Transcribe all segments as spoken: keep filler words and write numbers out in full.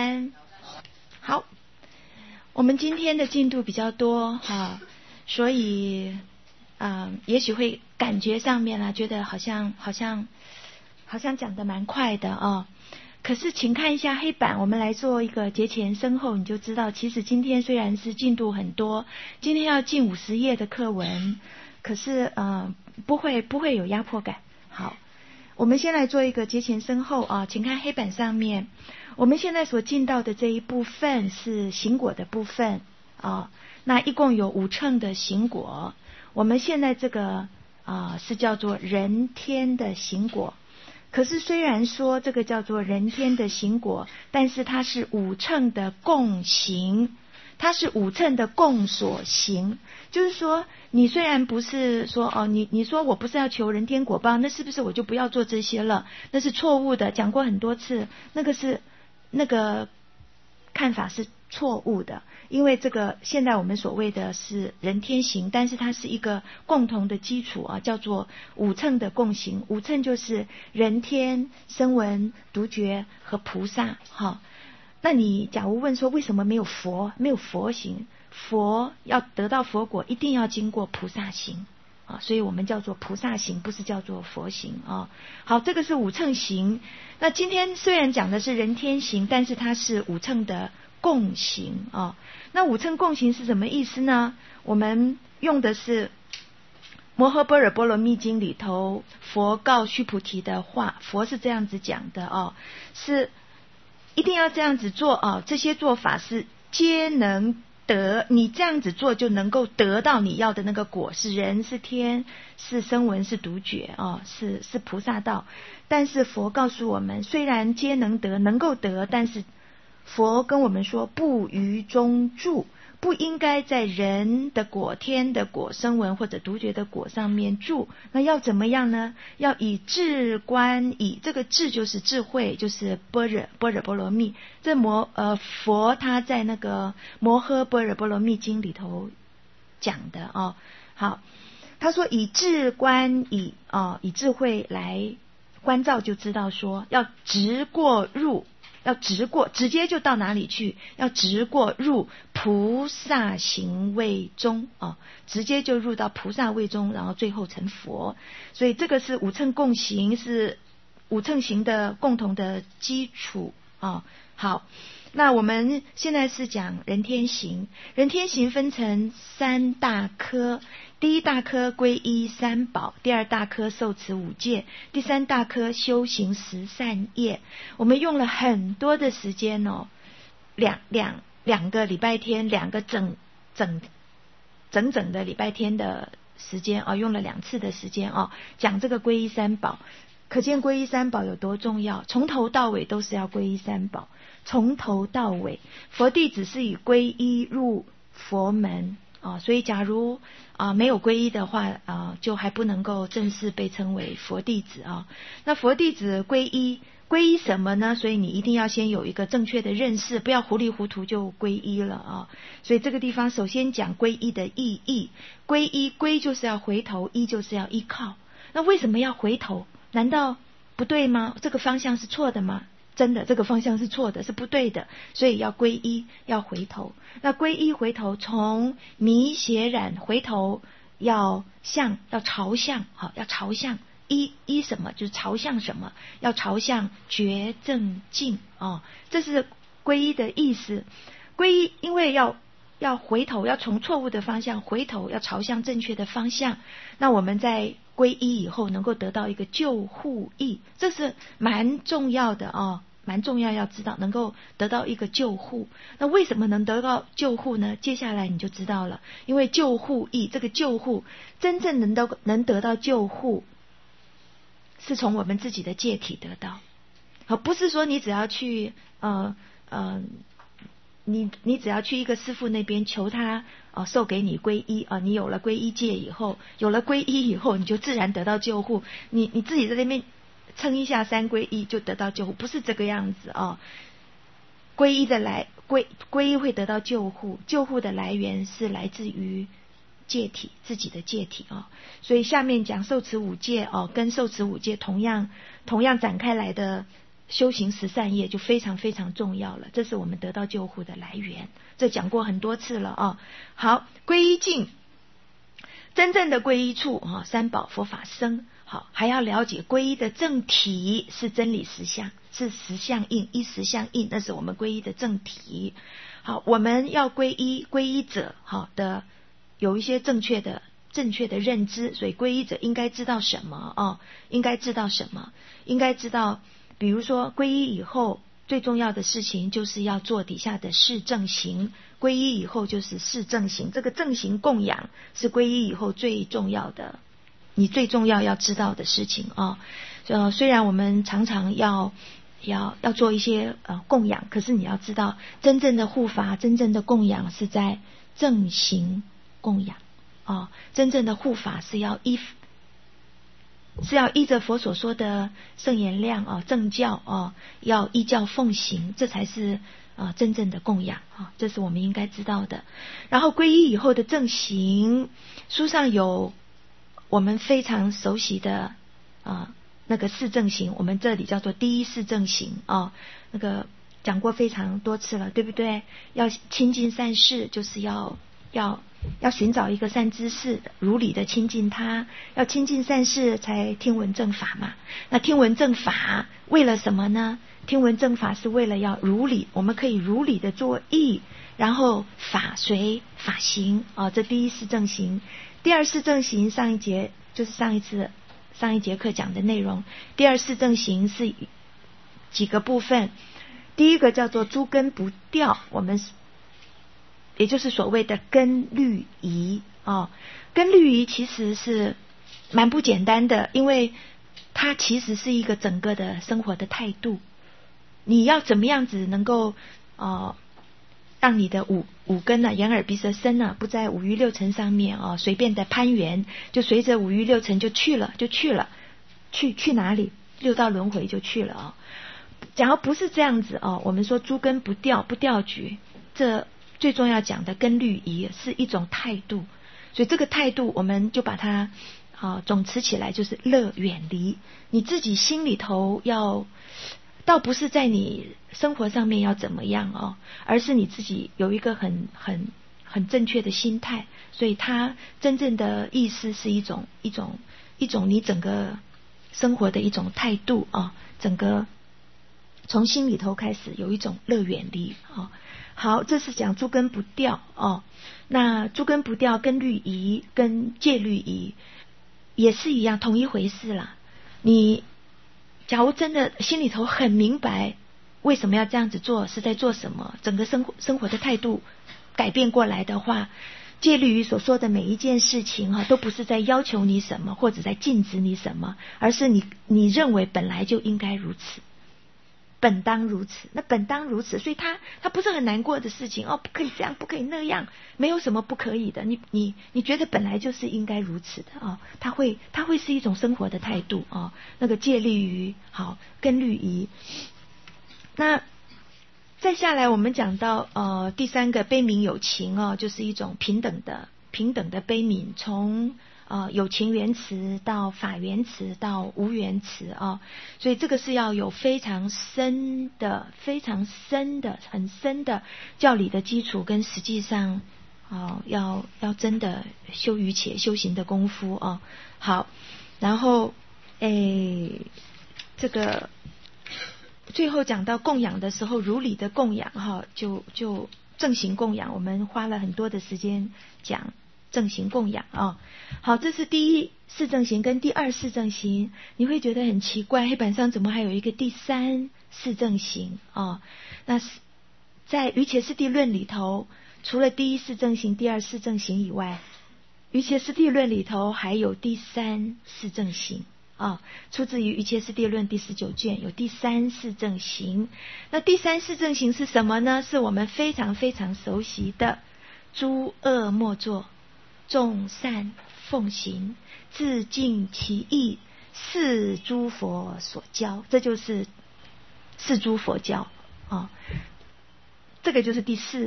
安。好，我们今天的进度比较多哈，所以啊、呃，也许会感觉上面啊，觉得好像好像好像讲得蛮快的啊。可是请看一下黑板，我们来做一个节前身后，你就知道，其实今天虽然是进度很多，今天要进五十页的课文，可是呃不会不会有压迫感。好，我们先来做一个节前身后啊，请看黑板上面，我们现在所进到的这一部分是行果的部分啊，那一共有五乘的行果，我们现在这个啊是叫做人天的行果。可是虽然说这个叫做人天的行果，但是它是五乘的共行，它是五乘的共所行。就是说你虽然不是说哦，你你说我不是要求人天果报，那是不是我就不要做这些了？那是错误的，讲过很多次，那个是那个看法是错误的。因为这个现在我们所谓的是人天行，但是它是一个共同的基础啊，叫做五乘的共行。五乘就是人天、声闻、独觉和菩萨。哈，那你假如问说为什么没有佛，没有佛行？佛要得到佛果，一定要经过菩萨行啊，所以我们叫做菩萨行，不是叫做佛行啊。好，这个是五乘行。那今天虽然讲的是人天行，但是它是五乘的共行啊。那五乘共行是什么意思呢？我们用的是摩诃般若波罗蜜经里头佛告须菩提的话，佛是这样子讲的哦，是一定要这样子做哦，这些做法是皆能得，你这样子做就能够得到你要的那个果，是人是天是声闻是独觉哦，是是菩萨道。但是佛告诉我们，虽然皆能得，能够得，但是佛跟我们说不于中住，不应该在人的果、天的果、声闻或者独觉的果上面住。那要怎么样呢？要以智观，以这个智就是智慧，就是般若般若波罗蜜。这摩呃佛他在那个摩诃般若波罗蜜经里头讲的哦。好，他说以智观，以哦以智慧来观照，就知道说要直过入。要直过，直接就到哪里去？要直过入菩萨行位中啊，直接就入到菩萨位中，然后最后成佛。所以这个是五乘共行，是五乘行的共同的基础啊。好，那我们现在是讲人天行，人天行分成三大科。第一大科皈依三宝，第二大科受持五戒，第三大科修行十善业。我们用了很多的时间哦，两两两个礼拜天，两个整整整整的礼拜天的时间啊、哦，用了两次的时间哦，讲这个皈依三宝。可见皈依三宝有多重要，从头到尾都是要皈依三宝，从头到尾，佛弟子是以皈依入佛门。啊，所以假如啊没有皈依的话啊，就还不能够正式被称为佛弟子啊。那佛弟子皈依皈依什么呢？所以你一定要先有一个正确的认识，不要糊里糊涂就皈依了啊。所以这个地方首先讲皈依的意义，皈依皈就是要回头，依就是要依靠。那为什么要回头？难道不对吗？这个方向是错的吗？真的，这个方向是错的，是不对的，所以要皈依，要回头。那皈依回头，从迷邪染回头，要向，要朝向，好，要朝向依依什么？就是朝向什么？要朝向觉正境哦，这是皈依的意思。皈依，因为要要回头，要从错误的方向回头，要朝向正确的方向。那我们在皈依以后能够得到一个救护义，这是蛮重要的哦，蛮重要，要知道能够得到一个救护。那为什么能得到救护呢？接下来你就知道了，因为救护义，这个救护真正能得能得到救护，是从我们自己的戒体得到，而不是说你只要去呃呃。你你只要去一个师父那边求他呃授给你皈依啊、呃，你有了皈依戒以后，有了皈依以后，你就自然得到救护。你你自己在那边撑一下三皈依就得到救护，不是这个样子啊。皈依的来皈皈依会得到救护，救护的来源是来自于戒体，自己的戒体啊。所以下面讲受持五戒哦，跟受持五戒同样同样展开来的修行十善业就非常非常重要了，这是我们得到救护的来源，这讲过很多次了啊。好，皈依境，真正的皈依处啊，三宝佛法僧。好，还要了解皈依的正体是真理实相，是实相应，依实相应，那是我们皈依的正体。好，我们要皈依皈依者好的有一些正确的正确的认知，所以皈依者应该知道什么哦？应该知道什么？应该知道，比如说皈依以后最重要的事情就是要做底下的四正行，皈依以后就是四正行，这个正行供养是皈依以后最重要的。你最重要要知道的事情啊、哦，呃，虽然我们常常要要要做一些呃供养，可是你要知道，真正的护法、真正的供养是在正行供养啊、哦，真正的护法是要依是要依着佛所说的圣言量啊、哦、正教啊、哦，要依教奉行，这才是啊、呃、真正的供养啊、哦，这是我们应该知道的。然后皈依以后的正行，书上有。我们非常熟悉的啊、呃、那个四正行，我们这里叫做第一四正行啊、哦，那个讲过非常多次了，对不对？要亲近善事，就是要要要寻找一个善知识，如理的亲近他，要亲近善事才听闻正法嘛。那听闻正法为了什么呢？听闻正法是为了要如理，我们可以如理的作意，然后法随法行啊、哦，这第一四正行。第二四正行上一节就是上一次上一节课讲的内容。第二四正行是几个部分，第一个叫做诸根不掉，我们也就是所谓的根律仪啊。根律仪其实是蛮不简单的，因为它其实是一个整个的生活的态度。你要怎么样子能够呃让你的五五根呢、啊，眼耳鼻舌身呢、啊，不在五欲六尘上面啊，随便的攀缘，就随着五欲六尘就去了，就去了，去去哪里？六道轮回就去了啊。假如不是这样子哦，我们说诸根不掉，不掉举，这最重要讲的根律仪是一种态度，所以这个态度我们就把它啊总持起来，就是乐远离。你自己心里头要。倒不是在你生活上面要怎么样哦，而是你自己有一个很很很正确的心态，所以它真正的意思是一种一种一种你整个生活的一种态度啊、哦，整个从心里头开始有一种乐远离啊、哦。好，这是讲诸根不掉哦。那诸根不掉跟律仪跟戒律仪也是一样，同一回事啦。你假如真的心里头很明白为什么要这样子做，是在做什么，整个生活生活的态度改变过来的话，戒律仪所说的每一件事情哈、啊，都不是在要求你什么，或者在禁止你什么，而是你你认为本来就应该如此，本当如此，那本当如此，所以它它不是很难过的事情哦，不可以这样，不可以那样，没有什么不可以的，你你你觉得本来就是应该如此的啊、哦，它会它会是一种生活的态度啊、哦，那个戒律仪好跟律仪。那再下来我们讲到呃第三个悲悯有情哦，就是一种平等的平等的悲悯，从呃，有情缘慈到法缘慈到无缘慈啊、哦，所以这个是要有非常深的、非常深的、很深的教理的基础，跟实际上哦，要要真的修于且修行的功夫啊、哦。好，然后诶，这个最后讲到供养的时候，如理的供养哈、哦，就就正行供养，我们花了很多的时间讲。正行供养啊、哦，好，这是第一四正行跟第二四正行，你会觉得很奇怪，黑板上怎么还有一个第三四正行啊、哦？那在瑜伽师地论里头，除了第一四正行、第二四正行以外，瑜伽师地论里头还有第三四正行啊、哦，出自于瑜伽师地论第十九卷，有第三四正行。那第三四正行是什么呢？是我们非常非常熟悉的诸恶莫作。众善奉行，自尽其意，是诸佛所教，这就是是诸佛教啊、哦。这个就是第四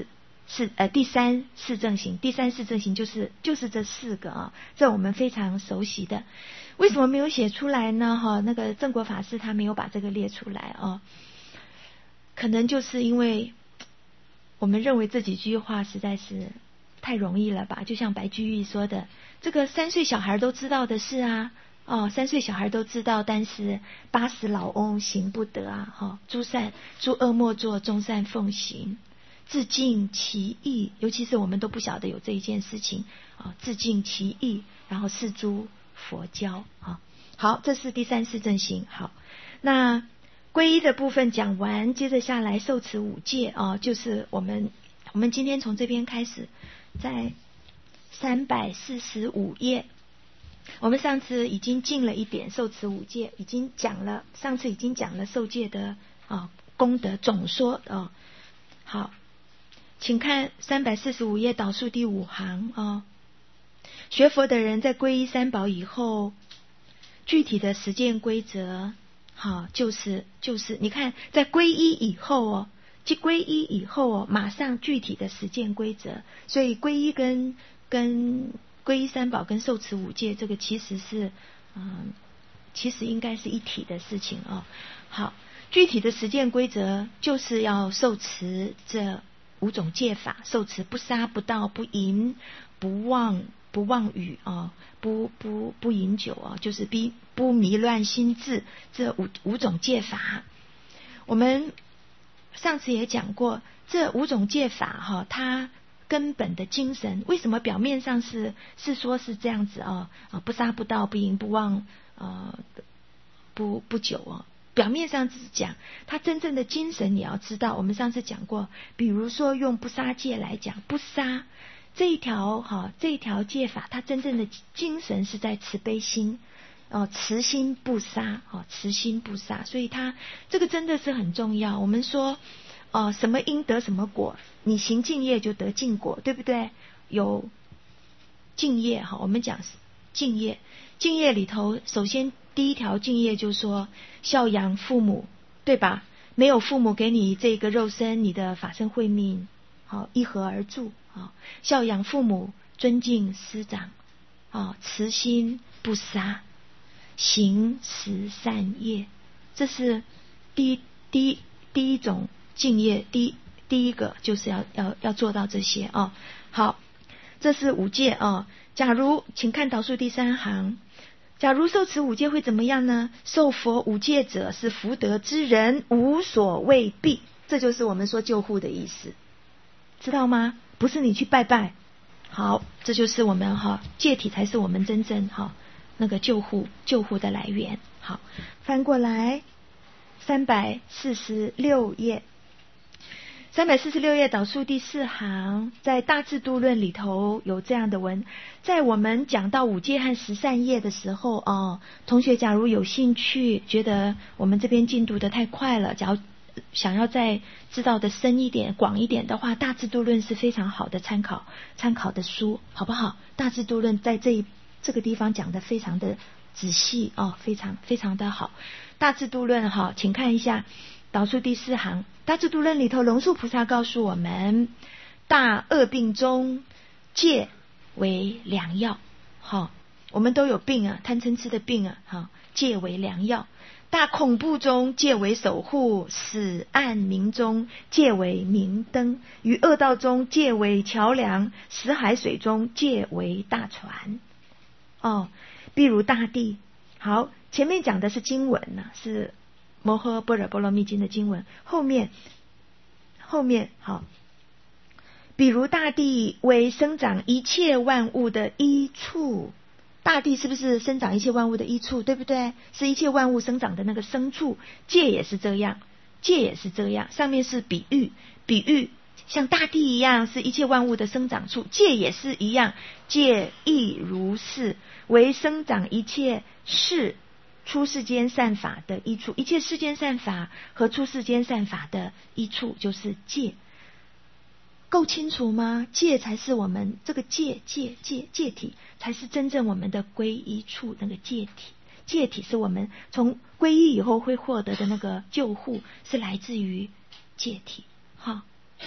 四呃第三四正行，第三四正行就是就是这四个啊，这我们非常熟悉的。为什么没有写出来呢？哈，那个正果法师他没有把这个列出来哦，可能就是因为我们认为这几句话实在是太容易了吧，就像白居易说的，这个三岁小孩都知道的事啊。哦，三岁小孩都知道，但是八十老翁行不得啊！哈、哦，诸善诸恶莫作，众善奉行，自尽其意。尤其是我们都不晓得有这一件事情啊、哦，自尽其意，然后是诸佛教啊、哦。好，这是第三世正行。好，那皈依的部分讲完，接着下来受持五戒啊、哦，就是我们我们今天从这边开始，在三百四十五页。我们上次已经进了一点受持五戒，已经讲了，上次已经讲了受戒的啊功德总说啊。好，请看三百四十五页导数第五行啊。学佛的人在皈依三宝以后，具体的实践规则，好，就是就是你看，在皈依以后哦，即皈依以后哦，马上具体的实践规则，所以皈依跟跟皈依三宝跟受持五戒，这个其实是，嗯，其实应该是一体的事情哦。好，具体的实践规则就是要受持这五种戒法，受持不杀、不盗、不淫、不妄、不妄语啊，不不不饮酒啊，就是不不迷乱心智这五五种戒法。我们上次也讲过，这五种戒法哈，它根本的精神，为什么表面上是是说是这样子啊啊，不杀不盗不淫不妄啊不不酒啊，表面上只是讲，它真正的精神你要知道。我们上次讲过，比如说用不杀戒来讲，不杀这一条哈这一条戒法，它真正的精神是在慈悲心哦，慈心不杀哦，慈心不杀，所以它这个真的是很重要。我们说。哦，什么因得什么果？你行净业就得净果，对不对？有净业哈，我们讲净业，净业里头，首先第一条净业就说孝养父母，对吧？没有父母给你这个肉身，你的法身慧命好一合而住啊。孝养父母，尊敬师长啊，慈心不杀，行十善业，这是第一第一第一种。敬业第一第一个就是要要要做到这些啊。好，这是五戒啊。假如请看导数第三行，假如受持五戒会怎么样呢？受佛五戒者是福德之人，无所畏避。这就是我们说救护的意思，知道吗？不是你去拜拜。好，这就是我们哈戒体才是我们真正哈那个救护救护的来源。好，翻过来三百四十六页。三百四十六页导数第四行，在大智度论里头有这样的文，在我们讲到五戒和十善业的时候哦，同学假如有兴趣，觉得我们这边进度的太快了，假如想要再知道的深一点广一点的话，大智度论是非常好的参考参考的书，好不好？大智度论在这一这个地方讲的非常的仔细哦，非常非常的好。大智度论哈，请看一下导数第四行，大智度论里头，龙树菩萨告诉我们，大恶病中戒为良药。好，我们都有病啊，贪嗔痴的病啊，好，戒为良药。大恐怖中戒为守护，死暗明中戒为明灯，于恶道中戒为桥梁，死海水中戒为大船。哦，譬如大地。好，前面讲的是经文呢、啊，是摩诃般若波罗蜜经的经文，后面后面好，比如大地为生长一切万物的依处，大地是不是生长一切万物的依处，对不对？是一切万物生长的那个生处，戒也是这样，戒也是这样，上面是比喻，比喻像大地一样是一切万物的生长处，戒也是一样，戒亦如是，为生长一切事出世间善法的依处，一切世间善法和出世间善法的依处就是戒。够清楚吗？戒才是我们这个戒戒戒戒体，才是真正我们的皈依处，那个戒体。戒体是我们从皈依以后会获得的那个救护，是来自于戒体。好，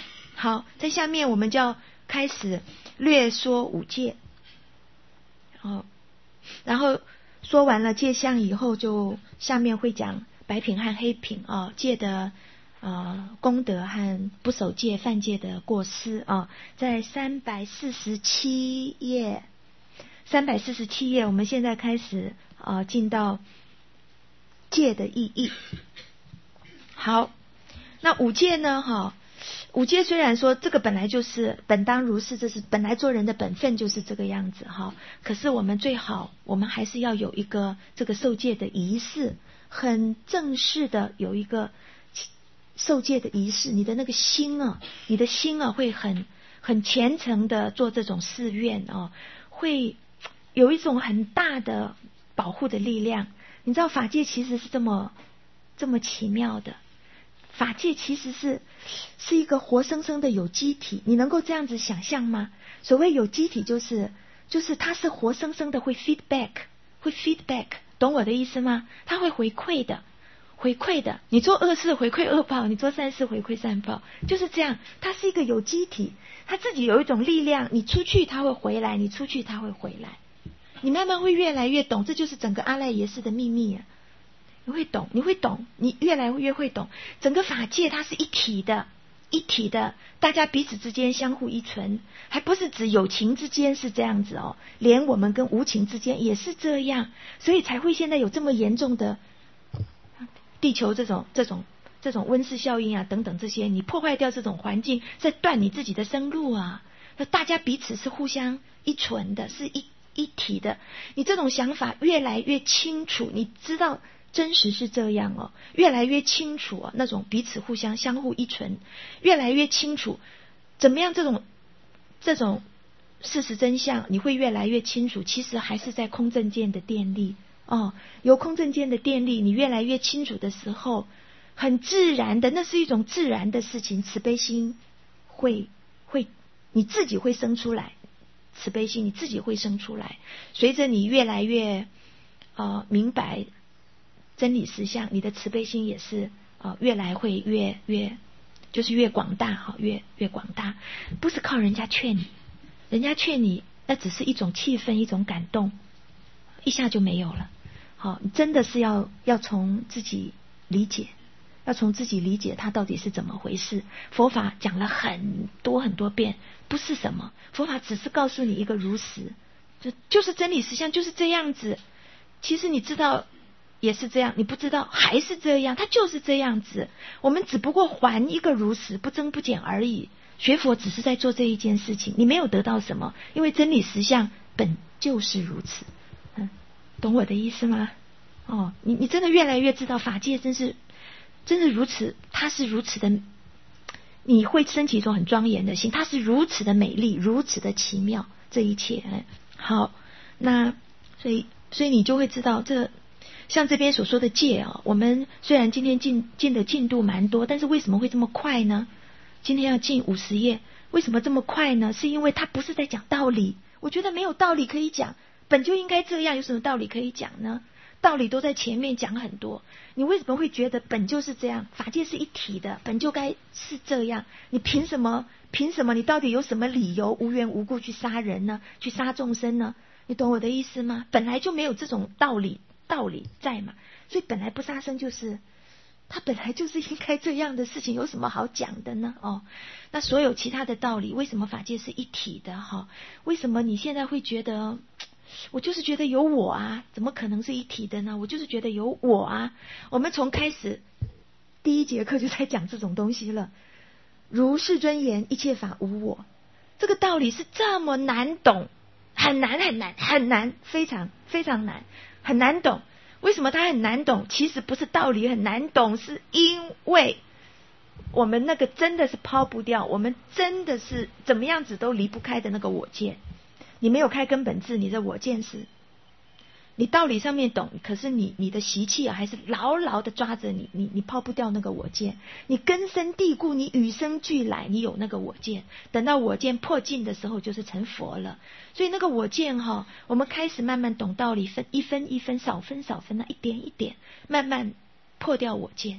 好，在下面我们就要开始略说五戒。哦，然后说完了戒相以后，就下面会讲白品和黑品啊、哦，戒的呃功德和不守戒犯戒的过失啊、哦，在三百四十七页，三百四十七页，我们现在开始啊、呃、进到戒的意义。好，那五戒呢？哈、哦。五戒虽然说这个本来就是本当如是，这是本来做人的本分就是这个样子哈。可是我们最好，我们还是要有一个这个受戒的仪式，很正式的有一个受戒的仪式。你的那个心啊，你的心啊会很很虔诚的做这种誓愿啊，会有一种很大的保护的力量。你知道法戒其实是这么这么奇妙的。法界其实是是一个活生生的有机体，你能够这样子想象吗？所谓有机体就是就是它是活生生的，会 feedback 会 feedback， 懂我的意思吗？它会回馈的，回馈的。你做恶事回馈恶报，你做善事回馈善报，就是这样。它是一个有机体，它自己有一种力量，你出去它会回来，你出去它会回来。你慢慢会越来越懂，这就是整个阿赖耶识的秘密啊。你会懂，你会懂，你越来越会懂。整个法界它是一体的，一体的，大家彼此之间相互依存，还不是指有情之间是这样子哦，连我们跟无情之间也是这样，所以才会现在有这么严重的地球这种这种这种温室效应啊等等这些，你破坏掉这种环境，在断你自己的生路啊。那大家彼此是互相依存的，是一一体的。你这种想法越来越清楚，你知道。真实是这样哦，越来越清楚哦，那种彼此互相相互依存，越来越清楚，怎么样这种这种事实真相，你会越来越清楚。其实还是在空正见的电力哦，由空正见的电力，你越来越清楚的时候，很自然的，那是一种自然的事情，慈悲心会会你自己会生出来，慈悲心你自己会生出来，随着你越来越呃明白。真理实相，你的慈悲心也是呃越来会越越就是越广大哈，越越广大，不是靠人家劝你，人家劝你那只是一种气氛，一种感动，一下就没有了。好，真的是要要从自己理解，要从自己理解它到底是怎么回事。佛法讲了很多很多遍，不是什么，佛法只是告诉你一个如实，就就是真理实相就是这样子。其实你知道。也是这样，你不知道还是这样，它就是这样子。我们只不过还一个如实，不增不减而已。学佛只是在做这一件事情，你没有得到什么，因为真理实相本就是如此。嗯，懂我的意思吗？哦，你你真的越来越知道法界真是真是如此，它是如此的，你会升起一种很庄严的心，它是如此的美丽，如此的奇妙，这一切。嗯，好，那所以所以你就会知道这。像这边所说的戒啊，我们虽然今天进进的进度蛮多，但是为什么会这么快呢？今天要进五十页，为什么这么快呢？是因为它不是在讲道理，我觉得没有道理可以讲，本就应该这样，有什么道理可以讲呢？道理都在前面讲很多，你为什么会觉得本就是这样？法界是一体的，本就该是这样，你凭什么？凭什么？你到底有什么理由无缘无故去杀人呢？去杀众生呢？你懂我的意思吗？本来就没有这种道理。道理在嘛，所以本来不杀生就是他本来就是应该这样的事情，有什么好讲的呢？哦，那所有其他的道理，为什么法界是一体的？哈、哦，为什么你现在会觉得我就是觉得有我啊？怎么可能是一体的呢？我就是觉得有我啊！我们从开始第一节课就在讲这种东西了。如是尊言，一切法无我，这个道理是这么难懂，很难很难很难，非常非常难。很难懂，为什么它很难懂？其实不是道理很难懂，是因为我们那个真的是抛不掉，我们真的是怎么样子都离不开的那个我见。你没有开根本智，你的我见是，你道理上面懂，可是你你的习气啊，还是牢牢的抓着你，你你抛不掉那个我见，你根深蒂固，你与生俱来，你有那个我见，等到我见破尽的时候，就是成佛了。所以那个我见哈、哦，我们开始慢慢懂道理，分一分一分，少分少分，那一点一点，慢慢破掉我见。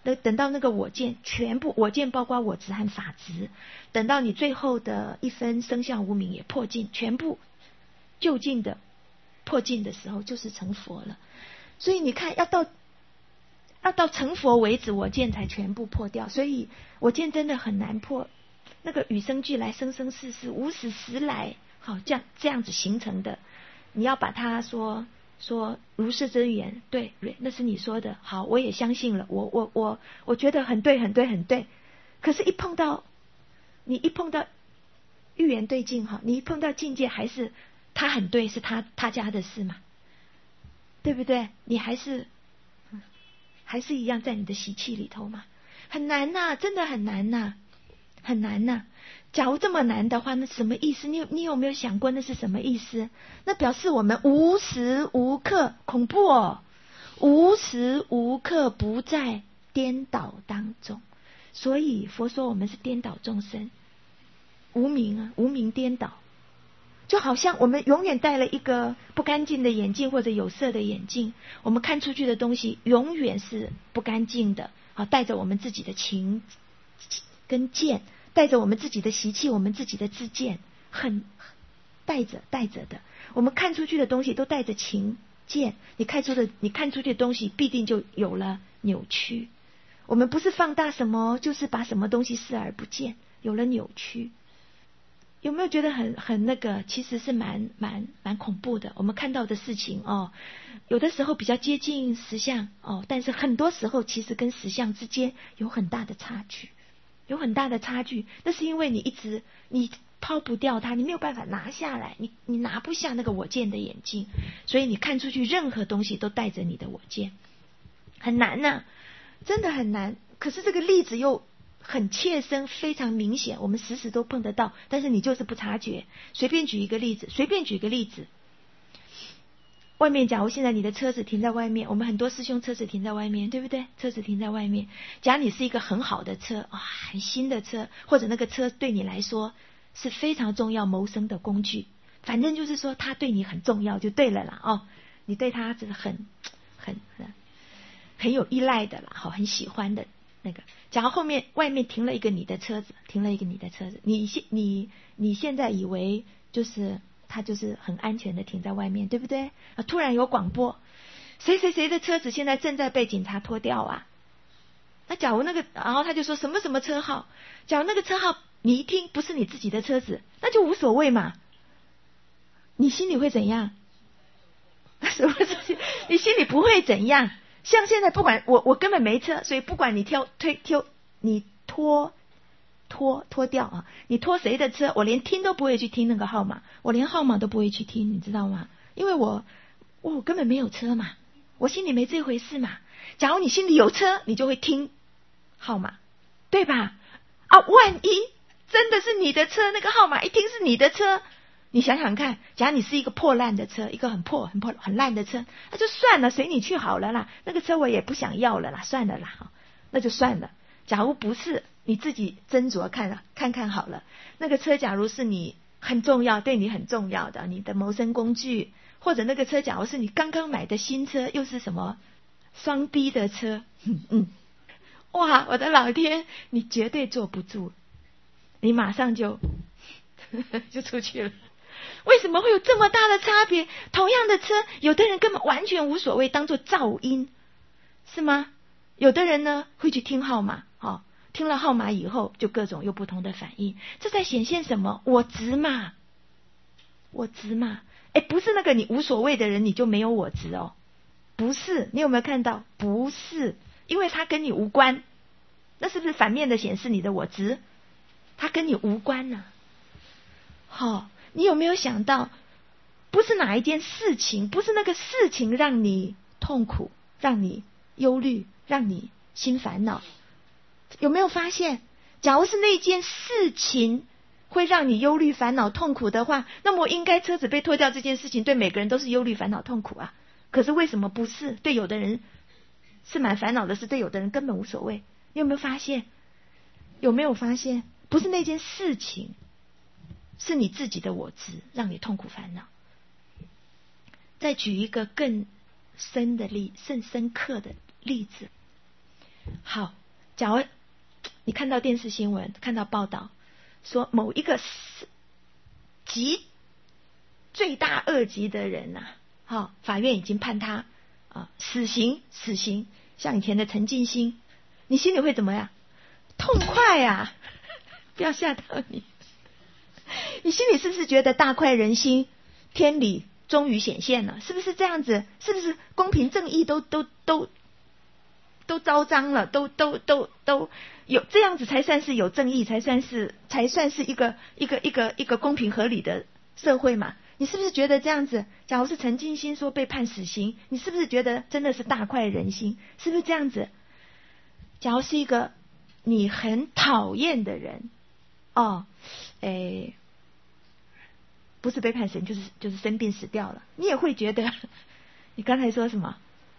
那等到那个我见全部我见包括我执和法执，等到你最后的一分生相无明也破尽，全部就近的破尽的时候，就是成佛了。所以你看，要到要到成佛为止，我见才全部破掉。所以我见真的很难破，那个与生俱来、生生世世、无始时来，好这样这样子形成的，你要把它说说如是真言，对，那是你说的，好，我也相信了，我我我我觉得很对，很对，很对。可是，一碰到你一碰到预言对境哈，你一碰到境界，还是他很对，是他他家的事嘛，对不对？你还是还是一样在你的习气里头嘛，很难呐、啊，真的很难呐、啊，很难呐、啊。假如这么难的话，那什么意思？你有你有没有想过那是什么意思？那表示我们无时无刻，恐怖哦，无时无刻不在颠倒当中。所以佛说我们是颠倒众生，无明啊，无明颠倒，就好像我们永远戴了一个不干净的眼镜或者有色的眼镜，我们看出去的东西永远是不干净的，好，带着我们自己的情跟见，带着我们自己的习气，我们自己的自见，很带着带着的，我们看出去的东西都带着情见，你看出的你看出去的东西必定就有了扭曲。我们不是放大什么，就是把什么东西视而不见，有了扭曲。有没有觉得很很那个？其实是蛮蛮蛮恐怖的。我们看到的事情哦，有的时候比较接近实相哦，但是很多时候其实跟实相之间有很大的差距，有很大的差距。那是因为你一直你抛不掉它，你没有办法拿下来，你你拿不下那个我见的眼镜，所以你看出去任何东西都带着你的我见，很难呐、啊，真的很难。可是这个例子又很切身，非常明显，我们时时都碰得到，但是你就是不察觉。随便举一个例子，随便举个例子，外面假如现在你的车子停在外面，我们很多师兄车子停在外面，对不对？车子停在外面，假如你是一个很好的车啊，很新的车，或者那个车对你来说是非常重要谋生的工具，反正就是说它对你很重要就对了啦哦，你对它是很很很很有依赖的啦，好，很喜欢的。那个，假如后面外面停了一个你的车子，停了一个你的车子，你现你你现在以为就是它就是很安全的停在外面，对不对？啊，突然有广播，谁谁谁的车子现在正在被警察拖掉啊？那假如那个，然后他就说什么什么车号，假如那个车号你一听不是你自己的车子，那就无所谓嘛，你心里会怎样？什么事情？你心里不会怎样？像现在不管我我根本没车，所以不管你挑推挑你拖拖拖掉啊，你拖谁的车，我连听都不会去听那个号码，我连号码都不会去听，你知道吗？因为我我根本没有车嘛，我心里没这回事嘛。假如你心里有车，你就会听号码，对吧？啊，万一真的是你的车，那个号码一听是你的车，你想想看，假如你是一个破烂的车，一个很破、很破、很烂的车，那就算了，随你去好了啦。那个车我也不想要了啦，算了啦，那就算了。假如不是，你自己斟酌看了，看看好了。那个车假如是你很重要，对你很重要的，你的谋生工具，或者那个车假如是你刚刚买的新车，又是什么双 B 的车，嗯嗯，哇，我的老天，你绝对坐不住，你马上就就出去了。为什么会有这么大的差别？同样的车，有的人根本完全无所谓，当作噪音，是吗？有的人呢会去听号码，哦，听了号码以后就各种有不同的反应，这在显现什么？我执嘛，我执嘛。哎，不是那个你无所谓的人你就没有我执哦，不是，你有没有看到？不是，因为它跟你无关，那是不是反面的显示你的我执？它跟你无关呢、啊。好、哦。你有没有想到，不是哪一件事情，不是那个事情让你痛苦，让你忧虑，让你心烦恼？有没有发现，假如是那件事情会让你忧虑、烦恼、痛苦的话，那么应该车子被拖掉这件事情对每个人都是忧虑、烦恼、痛苦啊。可是为什么不是？对有的人是蛮烦恼的事，对有的人根本无所谓。你有没有发现？有没有发现？不是那件事情，是你自己的我执让你痛苦烦恼。再举一个更深的例，更深刻的例子， 好，假如你看到电视新闻，看到报道说某一个极罪大恶极的人呐、啊，好、哦，法院已经判他啊死刑，死刑，像以前的陈进兴，你心里会怎么样？痛快呀、啊！不要吓到你，你心里是不是觉得大快人心？天理终于显现了，是不是这样子？是不是公平正义都都都都昭彰了？都都都都有这样子才算是有正义，才算是才算是一个一个一个一个公平合理的社会嘛？你是不是觉得这样子？假如是陈进兴说被判死刑，你是不是觉得真的是大快人心？是不是这样子？假如是一个你很讨厌的人，哦，诶，不是被判死刑，就是就是生病死掉了，你也会觉得，你刚才说什么？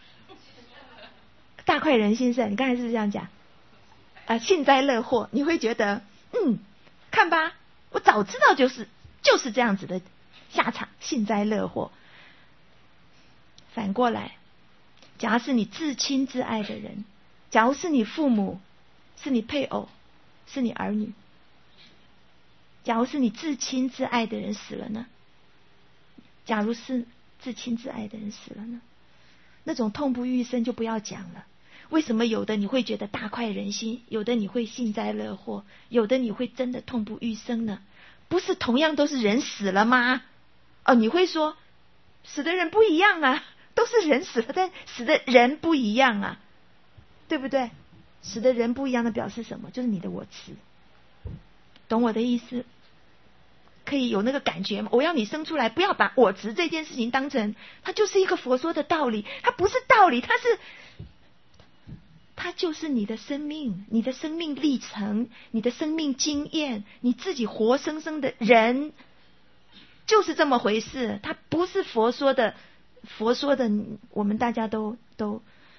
大快人心是？你刚才是不是这样讲？啊、呃，幸灾乐祸，你会觉得，嗯，看吧，我早知道就是就是这样子的下场，幸灾乐祸。反过来，假如是你至亲至爱的人，假如是你父母，是你配偶，是你儿女，假如是你至亲至爱的人死了呢？假如是至亲至爱的人死了呢？那种痛不欲生就不要讲了。为什么有的你会觉得大快人心，有的你会幸灾乐祸，有的你会真的痛不欲生呢？不是同样都是人死了吗？哦，你会说死的人不一样啊，都是人死了，但死的人不一样啊，对不对？死的人不一样的表示什么？就是你的我执，懂我的意思？可以有那个感觉吗？我要你生出来，不要把我执这件事情当成它就是一个佛说的道理，它不是道理，它是它就是你的生命，你的生命历程，你的生命经验，你自己活生生的人，就是这么回事。它不是佛说的，佛说的我们大家都都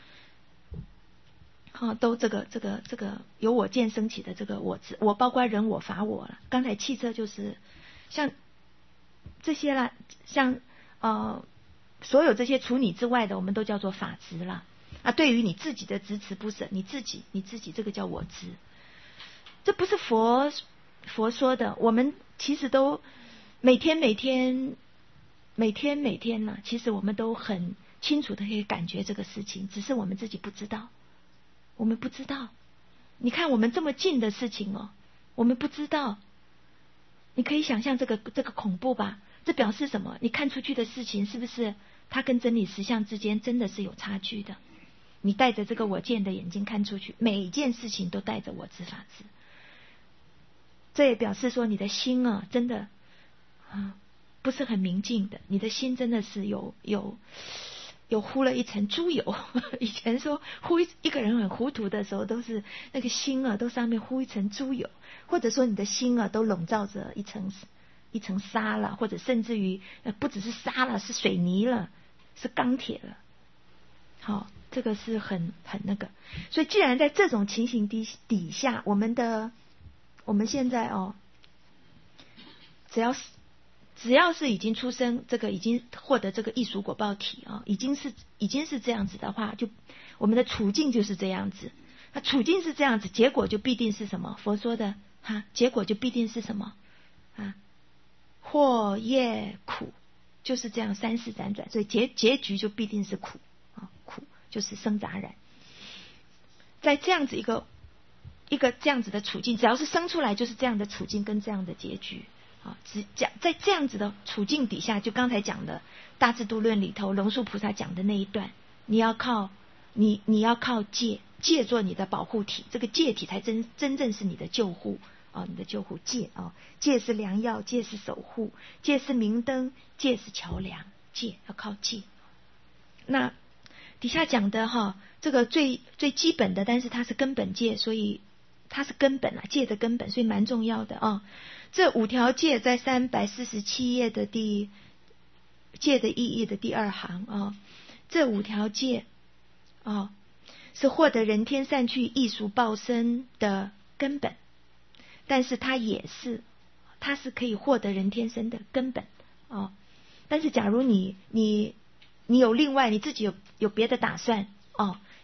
啊，都这个这个这个由我见升起的这个我执，我包括人我法我了。刚才汽车就是像这些啦，像呃所有这些除你之外的，我们都叫做法执啦。啊，对于你自己的执持不舍，你自己你自己这个叫我执，这不是佛佛说的。我们其实都每天每天每天每天呢、啊，其实我们都很清楚的可以感觉这个事情，只是我们自己不知道。我们不知道，你看我们这么近的事情哦，我们不知道。你可以想象这个这个恐怖吧？这表示什么？你看出去的事情是不是它跟真理实相之间真的是有差距的？你带着这个我见的眼睛看出去，每一件事情都带着我执法执。这也表示说你的心啊，真的啊不是很明净的，你的心真的是有有。有糊了一层猪油。以前说糊一个人很糊涂的时候，都是那个心啊，都上面糊一层猪油，或者说你的心啊，都笼罩着一层一层沙了，或者甚至于呃不只是沙了，是水泥了，是钢铁了。好，这个是很很那个。所以既然在这种情形底底下，我们的我们现在哦，只要是。只要是已经出生，这个已经获得这个异熟果报体啊，已经是已经是这样子的话，就我们的处境就是这样子。那处境是这样子，结果就必定是什么？佛说的哈，结果就必定是什么啊？祸业苦，就是这样三世辗转，所以结结局就必定是苦啊，苦就是生杂染。在这样子一个一个这样子的处境，只要是生出来就是这样的处境跟这样的结局。只讲在这样子的处境底下，就刚才讲的《大智度论》里头，龙树菩萨讲的那一段，你要靠你你要靠戒戒做你的保护体，这个戒体才真真正是你的救护啊、哦，你的救护戒啊、哦，戒是良药，戒是守护，戒是明灯，戒是桥梁，戒要靠戒。那底下讲的哈，这个最最基本的，但是它是根本戒，所以它是根本啊，戒的根本，所以蛮重要的啊、哦。这五条戒在三百四十七页的第戒的意义的第二行啊、哦，这五条戒啊、哦、是获得人天散去异熟报身的根本，但是它也是它是可以获得人天生的根本啊、哦。但是假如你你你有另外你自己有有别的打算哦，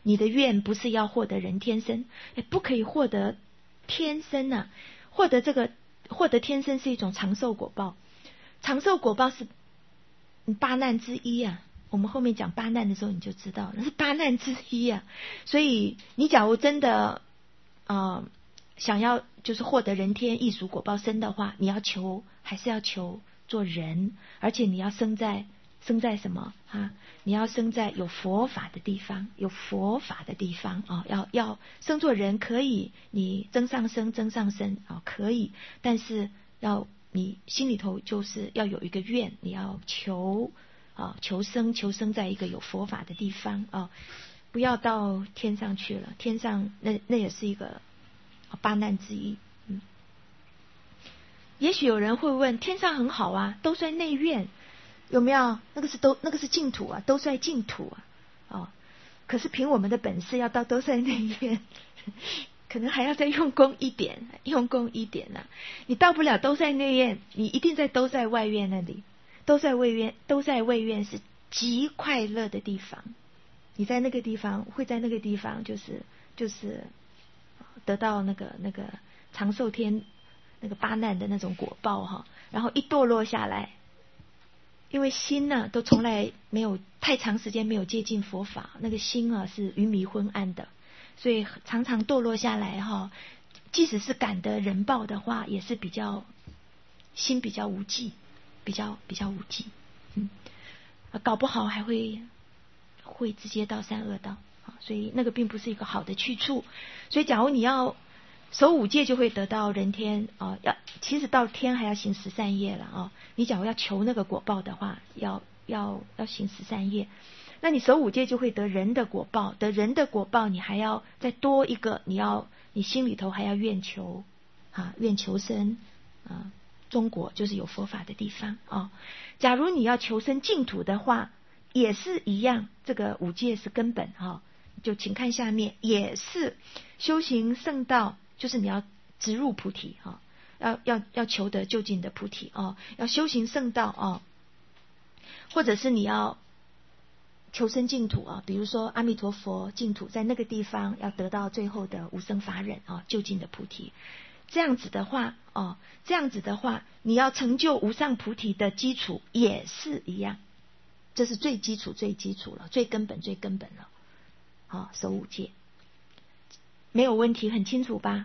你的愿不是要获得人天生，也不可以获得天生啊。获得这个获得天生是一种长寿果报，长寿果报是八难之一啊。我们后面讲八难的时候你就知道，那是八难之一啊。所以你假如真的呃想要就是获得人天异熟果报生的话，你要求还是要求做人，而且你要生在生在什么啊？你要生在有佛法的地方，有佛法的地方啊、哦！要要生做人可以，你增上生增上生啊、哦、可以，但是要你心里头就是要有一个愿，你要求啊、哦、求生求生在一个有佛法的地方啊、哦，不要到天上去了，天上那那也是一个八难之一。嗯，也许有人会问，天上很好啊，都在内院。有没有？那个是都那个是净土啊，都在净土啊，哦。可是凭我们的本事要到都在内院，可能还要再用功一点，用功一点啊。你到不了都在内院，你一定在都在外院那里，都在外院，都在外院是极快乐的地方。你在那个地方会在那个地方就是就是得到那个那个长寿天那个八难的那种果报哈，然后一堕落下来。因为心呢、啊，都从来没有太长时间没有接近佛法，那个心啊是愚迷昏暗的，所以常常堕落下来哈。即使是感得人报的话，也是比较心比较无记，比较比较无记，嗯，搞不好还会会直接到三恶道，所以那个并不是一个好的去处。所以假如你要守五戒就会得到人天啊、呃，要其实到天还要行十善业了啊、哦。你假如要求那个果报的话，要要要行十善业，那你守五戒就会得人的果报，得人的果报你还要再多一个，你要你心里头还要愿求啊，愿求生啊，中国就是有佛法的地方啊、哦。假如你要求生净土的话，也是一样，这个五戒是根本啊、哦。就请看下面，也是修行圣道。就是你要直入菩提啊，要要要求得究竟的菩提啊，要修行圣道啊，或者是你要求生净土啊，比如说阿弥陀佛净土在那个地方要得到最后的无生法忍啊，究竟的菩提。这样子的话哦，这样子的话，你要成就无上菩提的基础也是一样，这是最基础最基础了，最根本最根本了。好，守五戒。没有问题，很清楚吧？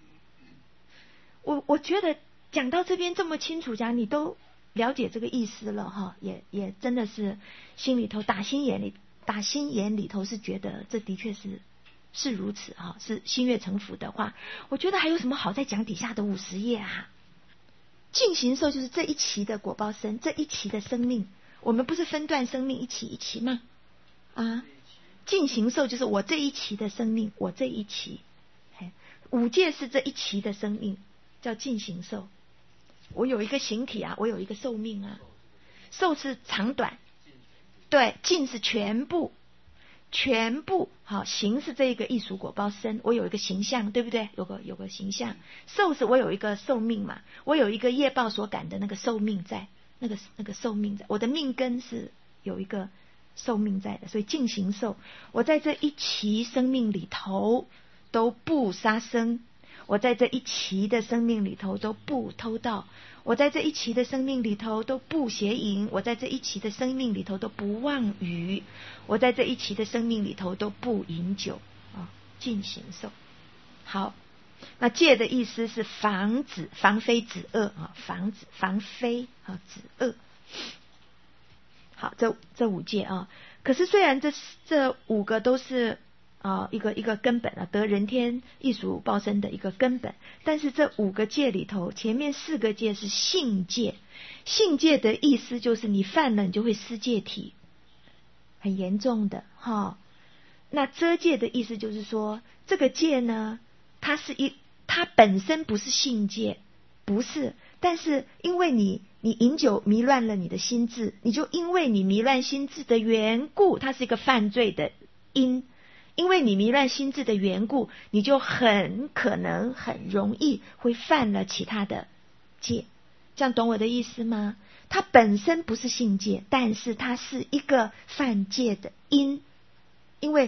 我我觉得讲到这边这么清楚，讲你都了解这个意思了哈，也也真的是心里头打心眼里打心眼里头是觉得这的确是是如此哈，是心悦诚服的话，我觉得还有什么好再讲底下的五十页啊？净行受就是这一期的果报生，这一期的生命，我们不是分段生命一期一期吗？啊？净行受就是我这一期的生命，我这一期，五戒是这一期的生命，叫净行受。我有一个形体啊，我有一个寿命啊，寿是长短，对，净是全部，全部好，行是这一个异熟果报生，我有一个形象，对不对？有个有个形象，寿是我有一个寿命嘛，我有一个业报所感的那个寿命在，那个那个寿命在，我的命根是有一个寿命在的，所以净行受，我在这一期生命里头都不杀生，我在这一期的生命里头都不偷盗，我在这一期的生命里头都不邪淫，我在这一期的生命里头都不妄语，我在这一期的生命里头都不饮酒啊，净行受。好，那戒的意思是防止防非止恶啊，防止防非啊止恶。好，这这五戒啊，可是虽然这这五个都是啊一个一个根本啊，得人天异熟报生的一个根本，但是这五个戒里头，前面四个戒是性戒，性戒的意思就是你犯了你就会失戒体，很严重的哈、哦。那遮戒的意思就是说，这个戒呢，它是一它本身不是性戒，不是，但是因为你你饮酒迷乱了你的心智，你就因为你迷乱心智的缘故，它是一个犯罪的因，因为你迷乱心智的缘故，你就很可能很容易会犯了其他的戒，这样懂我的意思吗？它本身不是性戒，但是它是一个犯戒的因，因为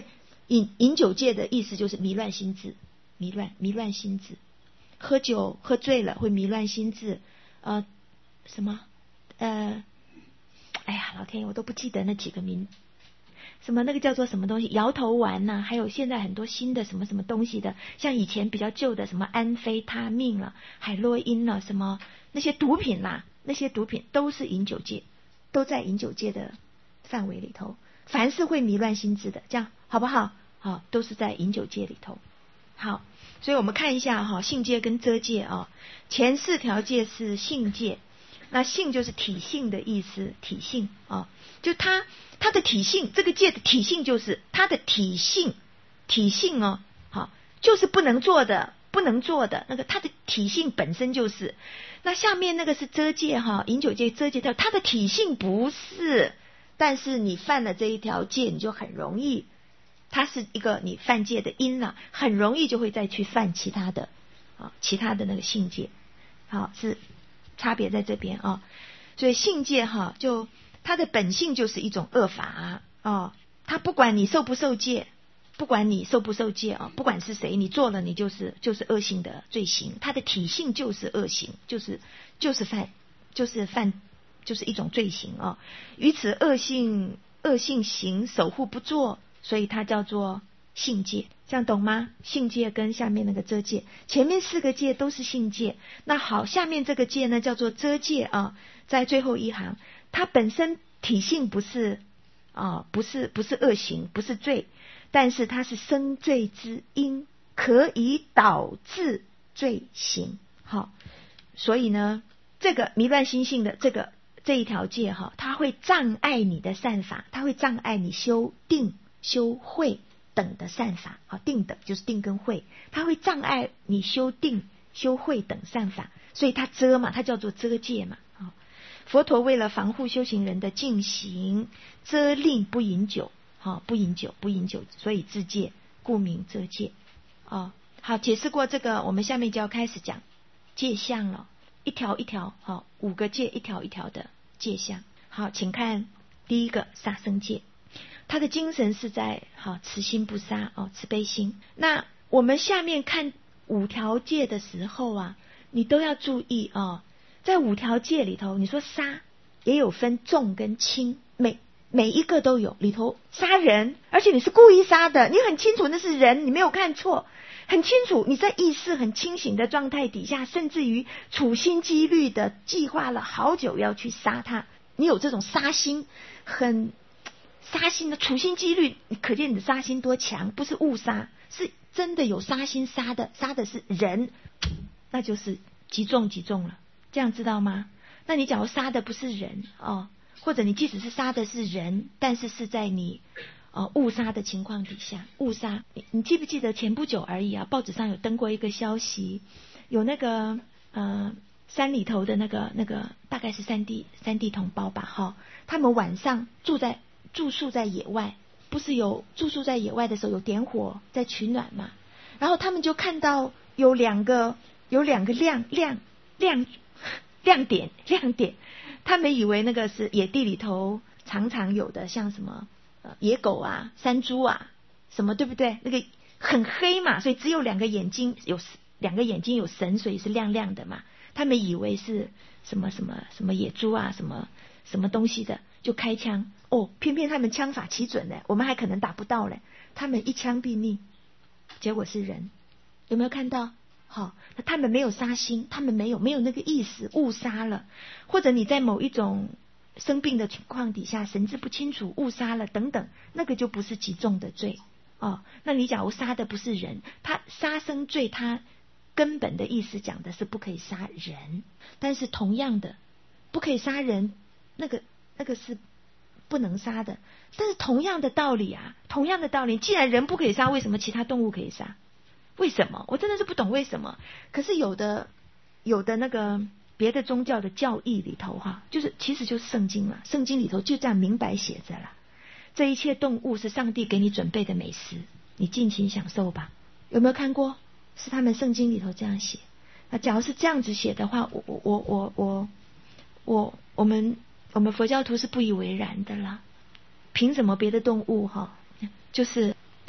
饮饮酒戒的意思就是迷乱心智，迷乱迷乱心智，喝酒喝醉了会迷乱心智，呃，什么呃，哎呀，老天爷，我都不记得那几个名。什么那个叫做什么东西摇头丸呐、啊，还有现在很多新的什么什么东西的，像以前比较旧的什么安非他命了、海洛因了，什么那些毒品啦，那些毒品都是饮酒戒，都在饮酒戒的范围里头。凡是会迷乱心智的，这样好不好？好，都是在饮酒戒里头。好，所以我们看一下哈，性戒跟遮戒啊，前四条戒是性戒。那性就是体性的意思，体性啊，就它它的体性，这个戒的体性就是它的体性，体性哦，好，就是不能做的，不能做的那个，它的体性本身就是。那下面那个是遮戒哈，饮酒戒、遮戒条，它的体性不是，但是你犯了这一条戒，你就很容易，它是一个你犯戒的因了，很容易就会再去犯其他的啊，其他的那个性戒，好是。差别在这边啊、哦，所以性戒哈，就它的本性就是一种恶法哦，它不管你受不受戒，不管你受不受戒啊、哦，不管是谁，你做了你就是就是恶性的罪行，它的体性就是恶行，就是就是犯就是犯就是一种罪行啊、哦。于此恶性恶性行守护不做，所以它叫做性戒，这样懂吗？性戒跟下面那个遮戒，前面四个戒都是性戒。那好，下面这个戒呢叫做遮戒啊，在最后一行，它本身体性不是啊，不是不是恶行，不是罪，但是它是生罪之因，可以导致罪行。好，所以呢，这个迷乱心性的这个这一条戒哈，它会障碍你的善法，它会障碍你修定、修慧等的善法啊，定等就是定跟慧，它会障碍你修定、修慧等善法，所以它遮嘛，它叫做遮戒嘛。啊，佛陀为了防护修行人的净行，遮令不饮酒，啊，不饮酒，不饮酒，所以自戒，故名遮戒。啊，好，解释过这个，我们下面就要开始讲戒相了，一条一条，好，五个戒，一条一条的戒相。好，请看第一个杀生戒。他的精神是在好慈心不杀哦，慈悲心。那我们下面看五条戒的时候啊，你都要注意哦，在五条戒里头，你说杀也有分重跟轻，每每一个都有，里头杀人，而且你是故意杀的，你很清楚那是人，你没有看错，很清楚你在意识很清醒的状态底下，甚至于处心积虑的计划了好久要去杀他，你有这种杀心，很杀心的处心积虑，可见你的杀心多强，不是误杀，是真的有杀心杀的，杀的是人，那就是极重极重了，这样知道吗？那你假如杀的不是人哦，或者你即使是杀的是人，但是是在你呃误杀的情况底下，误杀，你你记不记得前不久而已啊，报纸上有登过一个消息，有那个呃山里头的那个那个大概是山地山地同胞吧哈、哦，他们晚上住在住宿在野外，不是有住宿在野外的时候有点火在取暖嘛，然后他们就看到有两个有两个亮亮亮亮点亮点，他们以为那个是野地里头常常有的，像什么呃野狗啊、山猪啊什么，对不对？那个很黑嘛，所以只有两个眼睛，有两个眼睛有神，所以是亮亮的嘛。他们以为是什么什么什么野猪啊，什么什么东西的，就开枪。哦，偏偏他们枪法奇准呢，我们还可能打不到嘞。他们一枪毙命，结果是人，有没有看到？好、哦，那他们没有杀心，他们没有没有那个意识，误杀了，或者你在某一种生病的情况底下，神志不清楚，误杀了等等，那个就不是极重的罪哦。那你假如杀的不是人，他杀生罪，他根本的意思讲的是不可以杀人，但是同样的，不可以杀人，那个那个是不能杀的。但是同样的道理啊，同样的道理，既然人不可以杀，为什么其他动物可以杀？为什么？我真的是不懂为什么。可是有的有的那个别的宗教的教义里头哈，就是其实就是圣经了，圣经里头就这样明白写着了，这一切动物是上帝给你准备的美食，你尽情享受吧。有没有看过？是他们圣经里头这样写。那假如是这样子写的话，我我我我我我我们我们佛教徒是不以为然的啦。凭什么别的动物哈，就是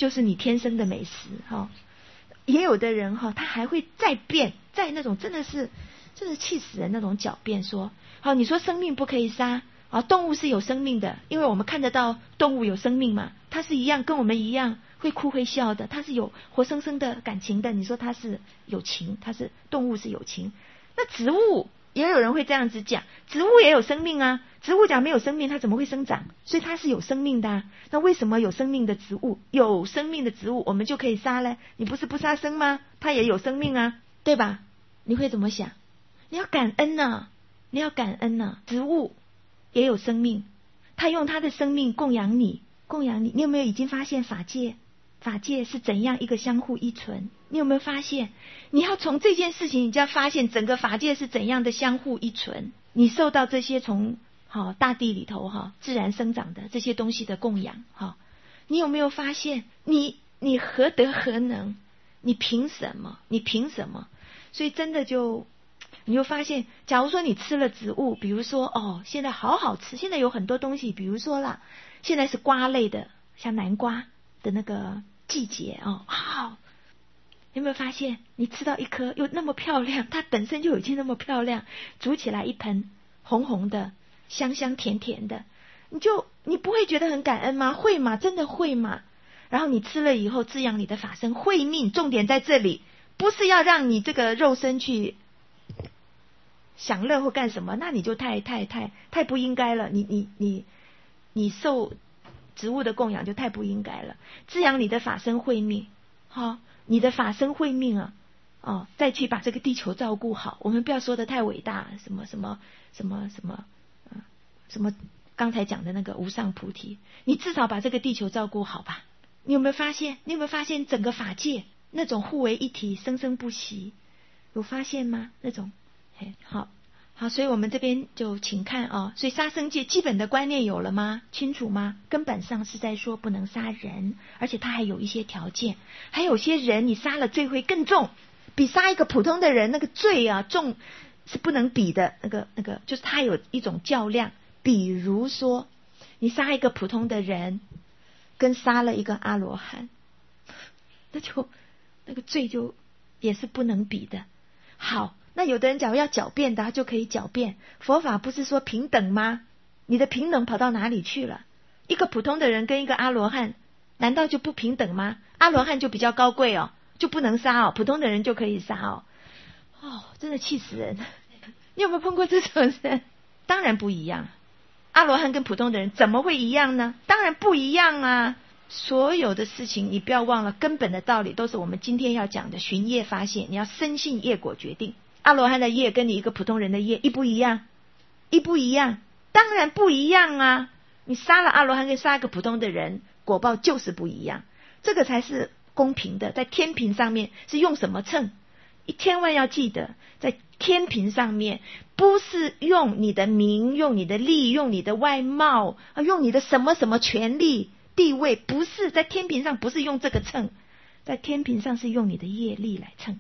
就是你天生的美食哈。也有的人哈，他还会再变，再那种真的是真的气死人那种狡辩说，好，你说生命不可以杀啊，动物是有生命的，因为我们看得到动物有生命嘛，它是一样跟我们一样会哭会笑的，它是有活生生的感情的，你说它是有情，它是动物是有情，那植物也有人会这样子讲，植物也有生命啊，植物讲没有生命它怎么会生长，所以它是有生命的啊，那为什么有生命的植物有生命的植物我们就可以杀呢？你不是不杀生吗？它也有生命啊，对吧？你会怎么想？你要感恩啊，你要感恩啊，植物也有生命，它用它的生命供养你供养你。你有没有已经发现法界法界是怎样一个相互依存？你有没有发现你要从这件事情你就要发现整个法界是怎样的相互依存，你受到这些从好大地里头哈自然生长的这些东西的供养哈，你有没有发现你你何德何能，你凭什么你凭什么？所以真的就你就发现，假如说你吃了植物，比如说哦现在好好吃，现在有很多东西，比如说啦现在是瓜类的，像南瓜的那个季节哦，好，有没有发现你吃到一颗又那么漂亮，它本身就已经那么漂亮，煮起来一盆红红的香香甜甜的，你就你不会觉得很感恩吗？会吗？真的会吗？然后你吃了以后滋养你的法身慧命，重点在这里，不是要让你这个肉身去享乐或干什么，那你就太太太太不应该了，你你你你受植物的供养就太不应该了。滋养你的法身慧命，好、哦，你的法身慧命啊，哦，再去把这个地球照顾好。我们不要说的太伟大，什么什么什么什么，嗯，什么刚才讲的那个无上菩提，你至少把这个地球照顾好吧。你有没有发现？你有没有发现整个法界那种互为一体、生生不息？有发现吗？那种，嘿，好。好，所以我们这边就请看啊、哦，所以杀生戒基本的观念有了吗？清楚吗？根本上是在说不能杀人，而且它还有一些条件，还有些人你杀了罪会更重，比杀一个普通的人那个罪啊重是不能比的，那个那个就是它有一种较量，比如说你杀一个普通的人跟杀了一个阿罗汉，那就那个罪就也是不能比的。好，那有的人假如要狡辩的，他就可以狡辩。佛法不是说平等吗？你的平等跑到哪里去了？一个普通的人跟一个阿罗汉，难道就不平等吗？阿罗汉就比较高贵哦，就不能杀哦，普通的人就可以杀哦。哦，真的气死人！你有没有碰过这种人？当然不一样。阿罗汉跟普通的人怎么会一样呢？当然不一样啊！所有的事情你不要忘了，根本的道理都是我们今天要讲的循业发现，你要深信业果决定。阿罗汉的业跟你一个普通人的业一不一样？一不一样？当然不一样啊！你杀了阿罗汉跟杀一个普通的人，果报就是不一样，这个才是公平的。在天平上面是用什么秤？一千万要记得，在天平上面不是用你的名，用你的利，用你的外貌，用你的什么什么权利地位，不是在天平上，不是用这个秤，在天平上是用你的业力来称，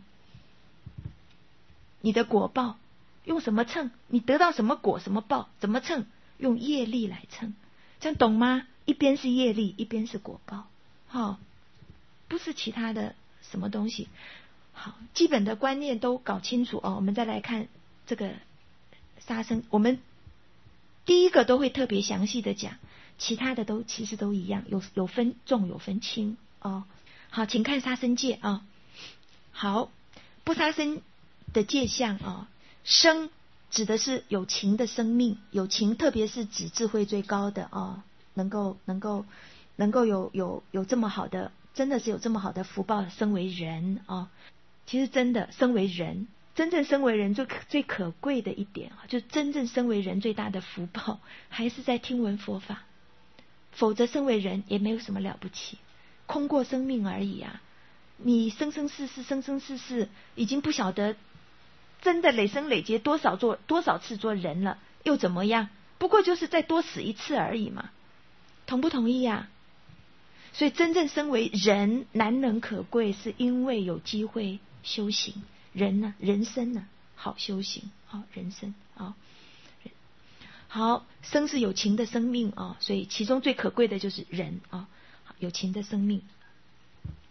你的果报用什么称？你得到什么果什么报怎么称？用业力来称，这样懂吗？一边是业力，一边是果报，好、哦，不是其他的什么东西。好，基本的观念都搞清楚哦。我们再来看这个杀生，我们第一个都会特别详细的讲，其他的都其实都一样，有有分重有分轻哦。好，请看杀生戒啊、哦。好，不杀生的戒相啊、哦，生指的是有情的生命，有情特别是指智慧最高的哦，能够能够能够有有有这么好的，真的是有这么好的福报，生为人哦。其实真的生为人，真正生为人最最可贵的一点，就是真正生为人最大的福报还是在听闻佛法，否则生为人也没有什么了不起，空过生命而已啊！你生生世世生生世世已经不晓得真的累生累劫多少做多少次做人了，又怎么样？不过就是再多死一次而已嘛，同不同意啊？所以真正身为人难能可贵，是因为有机会修行。人呢、啊，人生呢、啊，好修行，好人生啊。好，生是有情的生命啊，所以其中最可贵的就是人啊，有情的生命。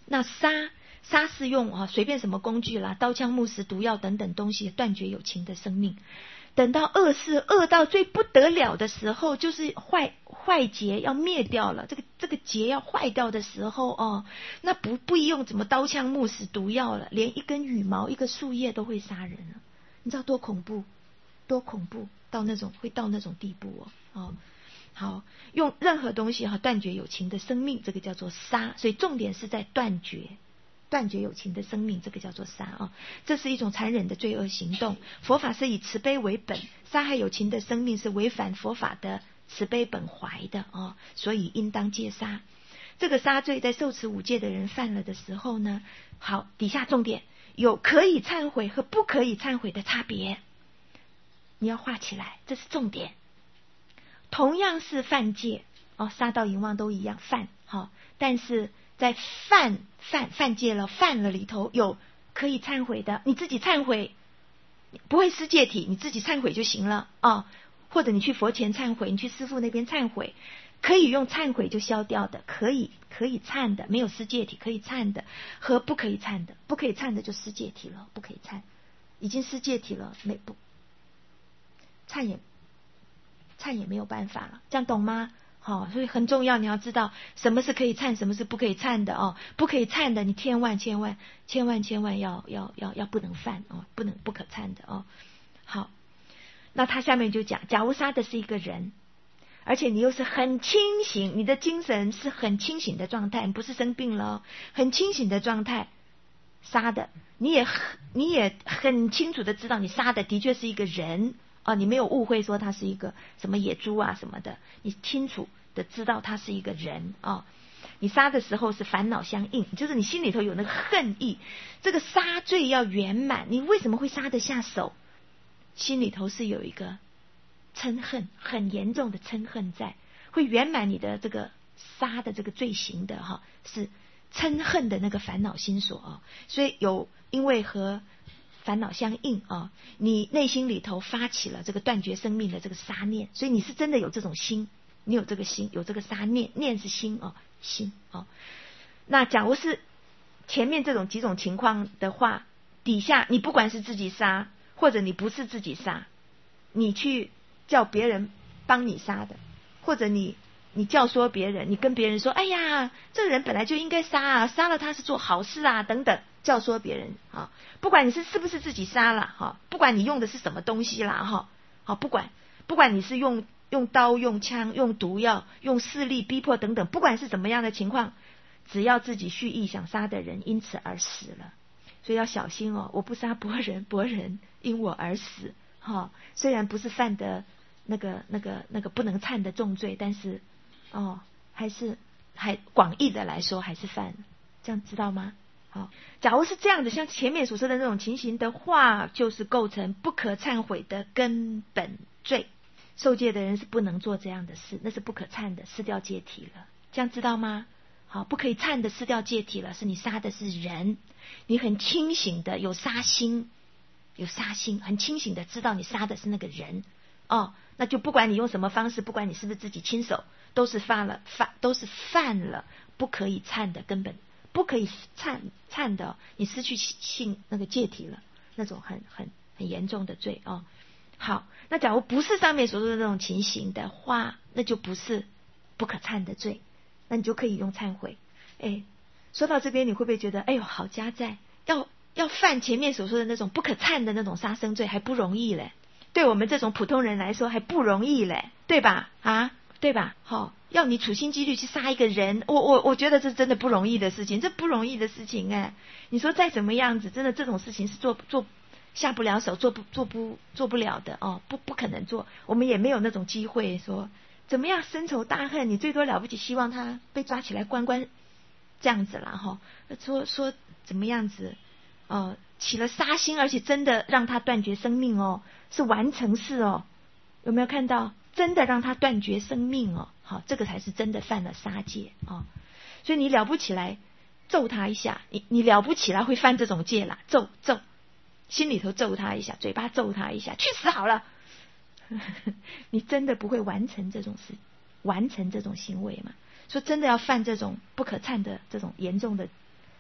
那杀杀是用啊随便什么工具啦，刀枪木石毒药等等东西断绝有情的生命。等到恶事恶到最不得了的时候，就是坏坏劫要灭掉了，这个这个劫要坏掉的时候哦，那不不用怎么刀枪木石毒药了，连一根羽毛一个树叶都会杀人了。你知道多恐怖多恐怖，到那种会到那种地步哦哦。好，用任何东西哈断绝有情的生命，这个叫做杀。所以重点是在断绝断绝有情的生命，这个叫做杀啊。这是一种残忍的罪恶行动。佛法是以慈悲为本，杀害有情的生命是违反佛法的慈悲本怀的啊，所以应当戒杀。这个杀罪在受持五戒的人犯了的时候呢，好，底下重点有可以忏悔和不可以忏悔的差别，你要画起来，这是重点。同样是犯戒哦，杀盗淫妄都一样犯，好、哦，但是在犯犯犯戒了犯了里头有可以忏悔的，你自己忏悔不会失戒体，你自己忏悔就行了哦，或者你去佛前忏悔，你去师父那边忏悔，可以用忏悔就消掉的，可以可以忏的，没有失戒体可以忏的，和不可以忏的，不可以忏的就失戒体了，不可以忏，已经失戒体了，没不忏也忏也没有办法了，这样懂吗？好、哦，所以很重要，你要知道什么是可以忏，什么是不可以忏的哦。不可以忏的，你千万千万千万千万要要要要不能犯哦，不能不可忏的哦。好，那他下面就讲，假如杀的是一个人，而且你又是很清醒，你的精神是很清醒的状态，不是生病了，很清醒的状态杀的，你也很你也很清楚的知道你杀的的确是一个人。哦，你没有误会说他是一个什么野猪啊什么的，你清楚的知道他是一个人哦。你杀的时候是烦恼相应，就是你心里头有那个恨意，这个杀罪要圆满。你为什么会杀得下手？心里头是有一个嗔恨，很严重的嗔恨在，会圆满你的这个杀的这个罪行的哈、哦，是嗔恨的那个烦恼心所哦。所以有因为和烦恼相应啊、哦，你内心里头发起了这个断绝生命的这个杀念，所以你是真的有这种心，你有这个心，有这个杀念，念是心哦，心哦。那假如是前面这种几种情况的话，底下你不管是自己杀，或者你不是自己杀，你去叫别人帮你杀的，或者你你教唆别人，你跟别人说，哎呀，这个人本来就应该杀啊，杀了他是做好事啊，等等。教唆别人啊，不管你是是不是自己杀了哈，不管你用的是什么东西啦哈，好不管不管你是用用刀、用枪、用毒药、用势力逼迫等等，不管是怎么样的情况，只要自己蓄意想杀的人因此而死了，所以要小心哦。我不杀伯仁，伯仁因我而死哈。虽然不是犯的那个那个那个不能忏的重罪，但是哦，还是还广义的来说还是犯，这样知道吗？好，假如是这样的，像前面所说的那种情形的话，就是构成不可忏悔的根本罪。受戒的人是不能做这样的事，那是不可忏的，失掉戒体了。这样知道吗？好，不可以忏的失掉戒体了，是你杀的是人，你很清醒的有杀心，有杀心，很清醒的知道你杀的是那个人哦，那就不管你用什么方式，不管你是不是自己亲手，都是犯了犯，都是犯了不可以忏的根本。不可以忏忏的，你失去性那个戒体了，那种很很很严重的罪哦。好，那假如不是上面所说的那种情形的话，那就不是不可忏的罪，那你就可以用忏悔。哎，说到这边，你会不会觉得，哎呦，好加在要要犯前面所说的那种不可忏的那种杀生罪还不容易嘞？对我们这种普通人来说还不容易嘞，对吧？啊，对吧？好、哦。要你处心积虑去杀一个人，我我我觉得这真的不容易的事情，这不容易的事情哎。你说再怎么样子，真的这种事情是做做下不了手，做不做不做不了的哦，不不可能做。我们也没有那种机会说怎么样深仇大恨，你最多了不起希望他被抓起来关关这样子啦哈、哦。说说怎么样子哦，起了杀心，而且真的让他断绝生命哦，是完成式哦，有没有看到？真的让他断绝生命哦，好，这个才是真的犯了杀戒哦。所以你了不起来揍他一下，你你了不起来会犯这种戒啦，揍揍，心里头揍他一下，嘴巴揍他一下，去死好了。你真的不会完成这种事，完成这种行为吗？说真的要犯这种不可忏的这种严重的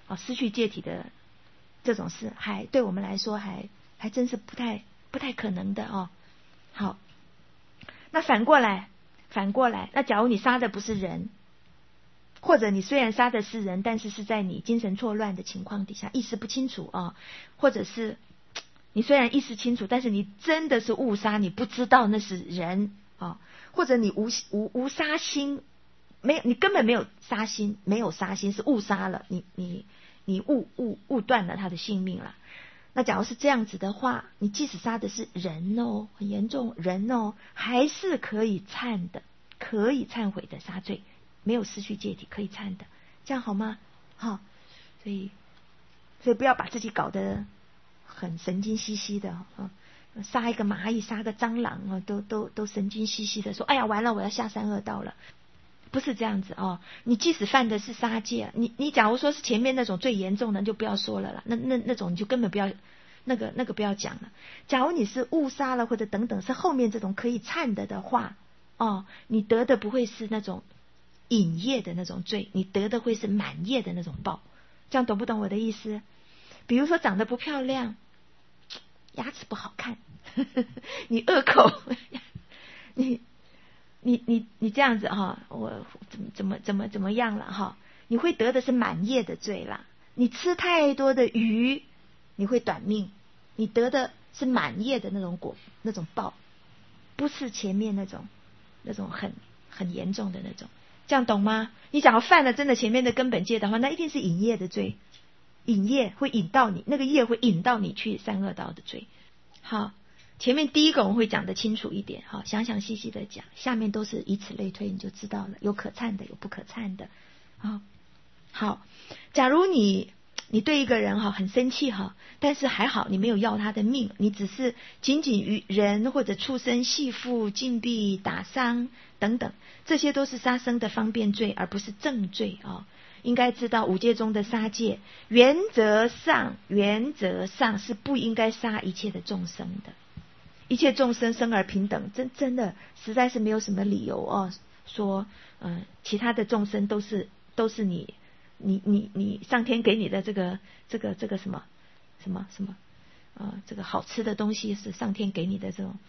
哦，失去戒体的这种事，还对我们来说还还真是不太不太可能的哦。好，那反过来，反过来，那假如你杀的不是人，或者你虽然杀的是人，但是是在你精神错乱的情况底下，意识不清楚啊、哦，或者是你虽然意识清楚，但是你真的是误杀，你不知道那是人啊、哦，或者你无无无杀心，没有，你根本没有杀心，没有杀心是误杀了，你你你误误误断了他的性命了。那假如是这样子的话，你即使杀的是人哦，很严重人哦，还是可以忏的，可以忏悔的杀罪，没有失去戒体可以忏的，这样好吗？好、哦，所以所以不要把自己搞得很神经兮兮的啊、哦，杀一个蚂蚁，杀个蟑螂啊、哦，都都都神经兮兮的说，哎呀，完了，我要下三恶道了。不是这样子哦，你即使犯的是杀戒，你你假如说是前面那种最严重的，就不要说了啦，那那那种你就根本不要，那个那个不要讲了。假如你是误杀了或者等等，是后面这种可以忏的的话，哦，你得的不会是那种隐业的那种罪，你得的会是满业的那种报。这样懂不懂我的意思？比如说长得不漂亮，牙齿不好看，呵呵你恶口，你。你你你这样子哈，我怎么怎么怎么怎么样了哈？你会得的是满业的罪啦。你吃太多的鱼，你会短命，你得的是满业的那种果那种报，不是前面那种那种很很严重的那种。这样懂吗？你假如犯了真的前面的根本戒的话，那一定是引业的罪，引业会引到你，那个业会引到你去三恶道的罪。好。前面第一个我们会讲得清楚一点，好，详详细细的讲，下面都是以此类推，你就知道了，有可忏的，有不可忏的。好，好，假如你你对一个人哈很生气哈，但是还好你没有要他的命，你只是仅仅于人或者畜生戏缚、禁闭、打伤等等，这些都是杀生的方便罪，而不是正罪啊。应该知道五戒中的杀戒，原则上原则上是不应该杀一切的众生的。一切众生生而平等，真真的实在是没有什么理由哦，说嗯、呃，其他的众生都是都是你你你你上天给你的这个这个这个什么什么什么呃这个好吃的东西是上天给你的这种。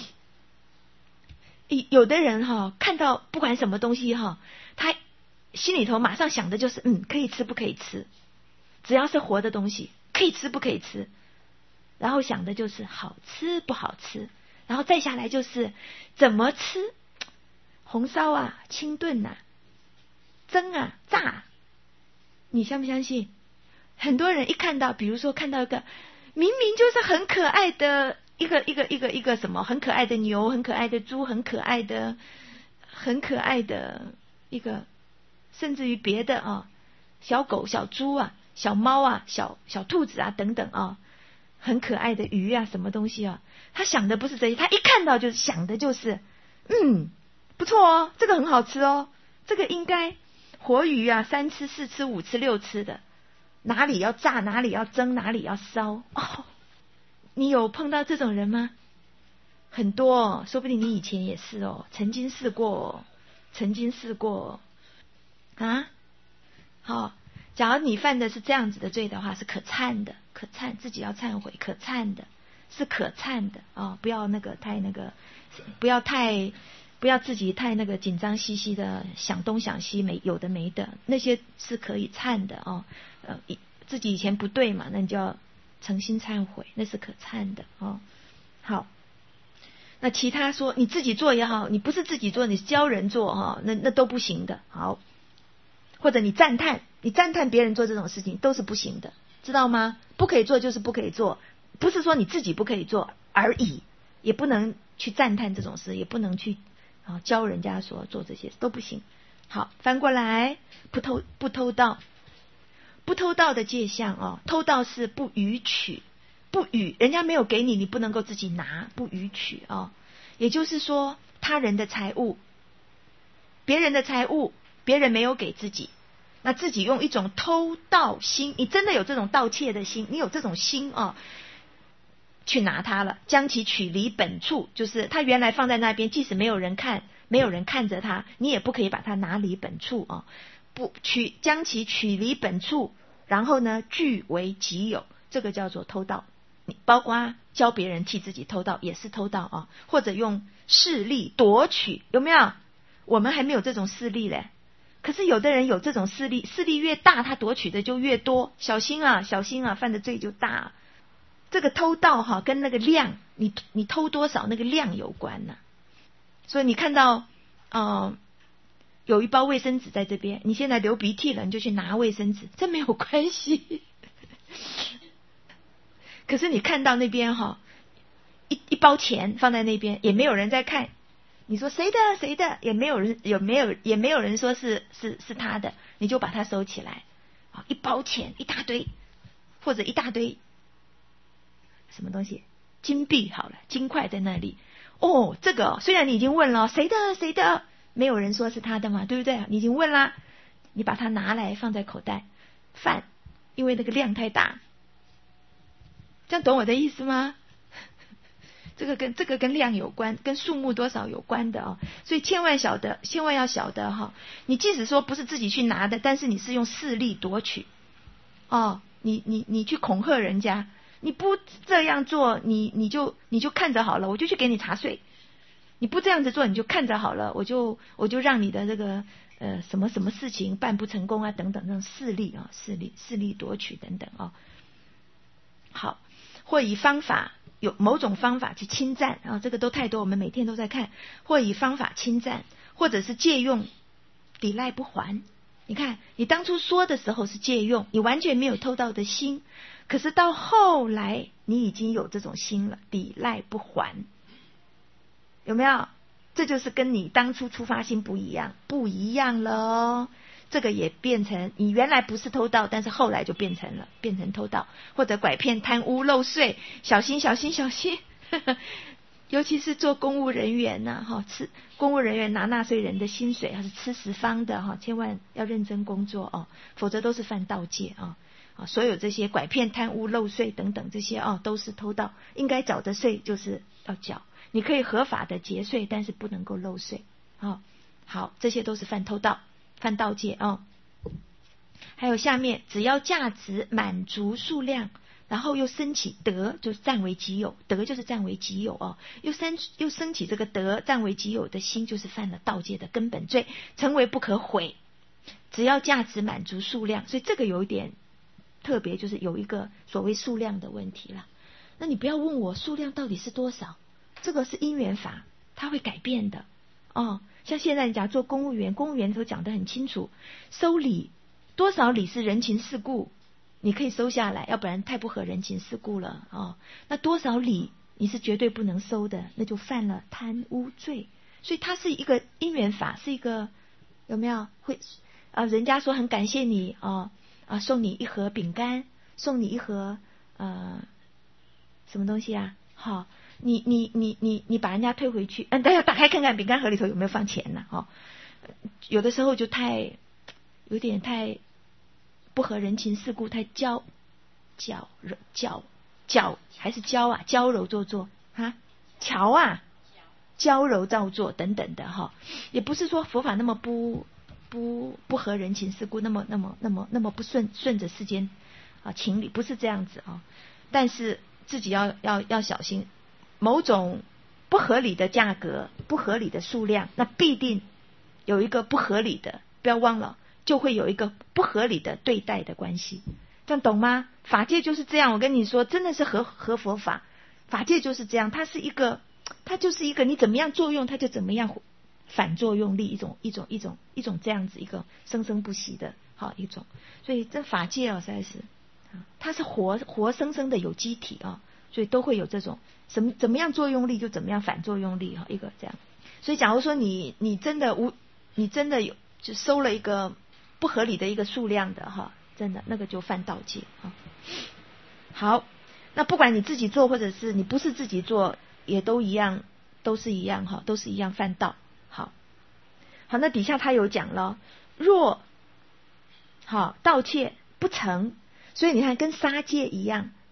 有的人哈、哦、看到不管什么东西哈、哦，他心里头马上想的就是嗯可以吃不可以吃，只要是活的东西可以吃不可以吃。然后想的就是好吃不好吃，然后再下来就是怎么吃，红烧啊、清炖啊、蒸啊、炸啊，你相不相信？很多人一看到，比如说看到一个明明就是很可爱的一个一个一个一个什么很可爱的牛、很可爱的猪、很可爱的很可爱的一个，甚至于别的啊，小狗、小猪啊、小猫啊、小小兔子啊等等啊。很可爱的鱼啊，什么东西啊？他想的不是这些，他一看到就是想的就是，嗯，不错哦，这个很好吃哦，这个应该活鱼啊，三吃四吃五吃六吃的，哪里要炸，哪里要蒸，哪里要烧哦。你有碰到这种人吗？很多哦，说不定你以前也是哦，曾经试过，曾经试过啊。好，假如你犯的是这样子的罪的话，是可忏的。可忏，自己要忏悔，可忏的是可忏的啊、哦！不要那个太那个，不要太不要自己太那个紧张兮兮的想东想西，没有的没的，那些是可以忏的哦。呃，自己以前不对嘛，那你就要诚心忏悔，那是可忏的哦。好，那其他说你自己做也好，你不是自己做，你是教人做哈、哦，那那都不行的。好，或者你赞叹，你赞叹别人做这种事情都是不行的。知道吗？不可以做就是不可以做，不是说你自己不可以做而已，也不能去赞叹这种事，也不能去啊教人家说做这些都不行。好，翻过来，不偷不偷盗，不偷盗的戒相哦，偷盗是不予取，不予人家没有给你，你不能够自己拿，不予取哦。也就是说，他人的财物，别人的财物，别人没有给自己。那自己用一种偷盗心，你真的有这种盗窃的心，你有这种心啊、哦，去拿它了，将其取离本处，就是它原来放在那边，即使没有人看，没有人看着它，你也不可以把它拿离本处啊、哦，不取将其取离本处， 然后呢据为己有，这个叫做偷盗。你包括教别人替自己偷盗也是偷盗啊，或者用势力夺取，有没有？我们还没有这种势力嘞，可是有的人有这种势力，势力越大，他夺取的就越多，小心啊，小心啊，犯的罪就大。这个偷盗哈、啊，跟那个量，你你偷多少那个量有关呢、啊？所以你看到，呃，有一包卫生纸在这边，你现在流鼻涕了，你就去拿卫生纸，这没有关系。可是你看到那边哈，一一包钱放在那边，也没有人在看。你说谁的谁的，也没有人有没有也没有人说是是是他的，你就把它收起来。啊，一包钱一大堆，或者一大堆什么东西，金币好了，金块在那里。哦，这个虽然你已经问了谁的谁的，没有人说是他的嘛，对不对？你已经问啦，你把它拿来放在口袋，饭，因为那个量太大。这样懂我的意思吗？这个跟这个跟量有关，跟数目多少有关的哦，所以千万晓得，千万要晓得哈、哦。你即使说不是自己去拿的，但是你是用势力夺取，哦，你你你去恐吓人家，你不这样做，你你就你就看着好了，我就去给你查税。你不这样子做，你就看着好了，我就我就让你的这个呃什么什么事情办不成功啊等等，这种势力啊、哦，势力势力夺取等等哦。好。或以方法有某种方法去侵占啊，这个都太多，我们每天都在看。或以方法侵占，或者是借用抵赖不还。你看，你当初说的时候是借用，你完全没有偷盗的心，可是到后来你已经有这种心了，抵赖不还，有没有？这就是跟你当初出发心不一样，不一样了哦。这个也变成你原来不是偷盗，但是后来就变成了变成偷盗，或者拐骗贪污漏税，小心小心小心尤其是做公务人员呐、啊、哈，吃公务人员拿纳税人的薪水，还是吃十方的哈，千万要认真工作哦，否则都是犯盗戒啊啊！所有这些拐骗贪污漏税等等这些哦，都是偷盗，应该缴的税就是要缴，你可以合法的节税，但是不能够漏税啊。好，这些都是犯偷盗。犯盗戒啊、哦，还有下面只要价值满足数量，然后又升起德，就是占为己有，德就是占为己有哦，又升又升起这个德占为己有的心，就是犯了盗戒的根本罪，成为不可毁。只要价值满足数量，所以这个有一点特别，就是有一个所谓数量的问题了。那你不要问我数量到底是多少，这个是因缘法，它会改变的哦。像现在你讲做公务员，公务员都讲得很清楚，收礼多少礼是人情世故，你可以收下来，要不然太不合人情世故了哦。那多少礼你是绝对不能收的，那就犯了贪污罪。所以它是一个因缘法，是一个有没有会啊？人家说很感谢你啊啊，送你一盒饼干，送你一盒呃什么东西啊？好。你你你你你把人家退回去，嗯，大家打开看看饼干盒里头有没有放钱呢、啊？哦，有的时候就太有点太不合人情世故，太娇娇柔娇娇还是娇啊，娇柔做作啊，巧啊，娇柔造作等等的哈、哦，也不是说佛法那么不不不合人情世故，那么那么那么那么不顺顺着世间啊情理，不是这样子啊、哦，但是自己要要要小心。某种不合理的价格，不合理的数量，那必定有一个不合理的，不要忘了，就会有一个不合理的对待的关系，这样懂吗？法界就是这样，我跟你说，真的是合合佛法，法界就是这样，它是一个，它就是一个，你怎么样作用，它就怎么样反作用力，一种一种一种一种这样子一个生生不息的好一种，所以这法界啊，实在是，它是活活生生的有机体啊。所以都会有这种什么怎么样作用力就怎么样反作用力哈，一个这样。所以假如说你你真的无你真的有就收了一个不合理的一个数量的哈，真的那个就犯盗戒啊。好，那不管你自己做或者是你不是自己做，也都一样，都是一样哈，都是一样犯盗。好，好，那底下他有讲了，若好盗窃不成，所以你看跟杀戒一样。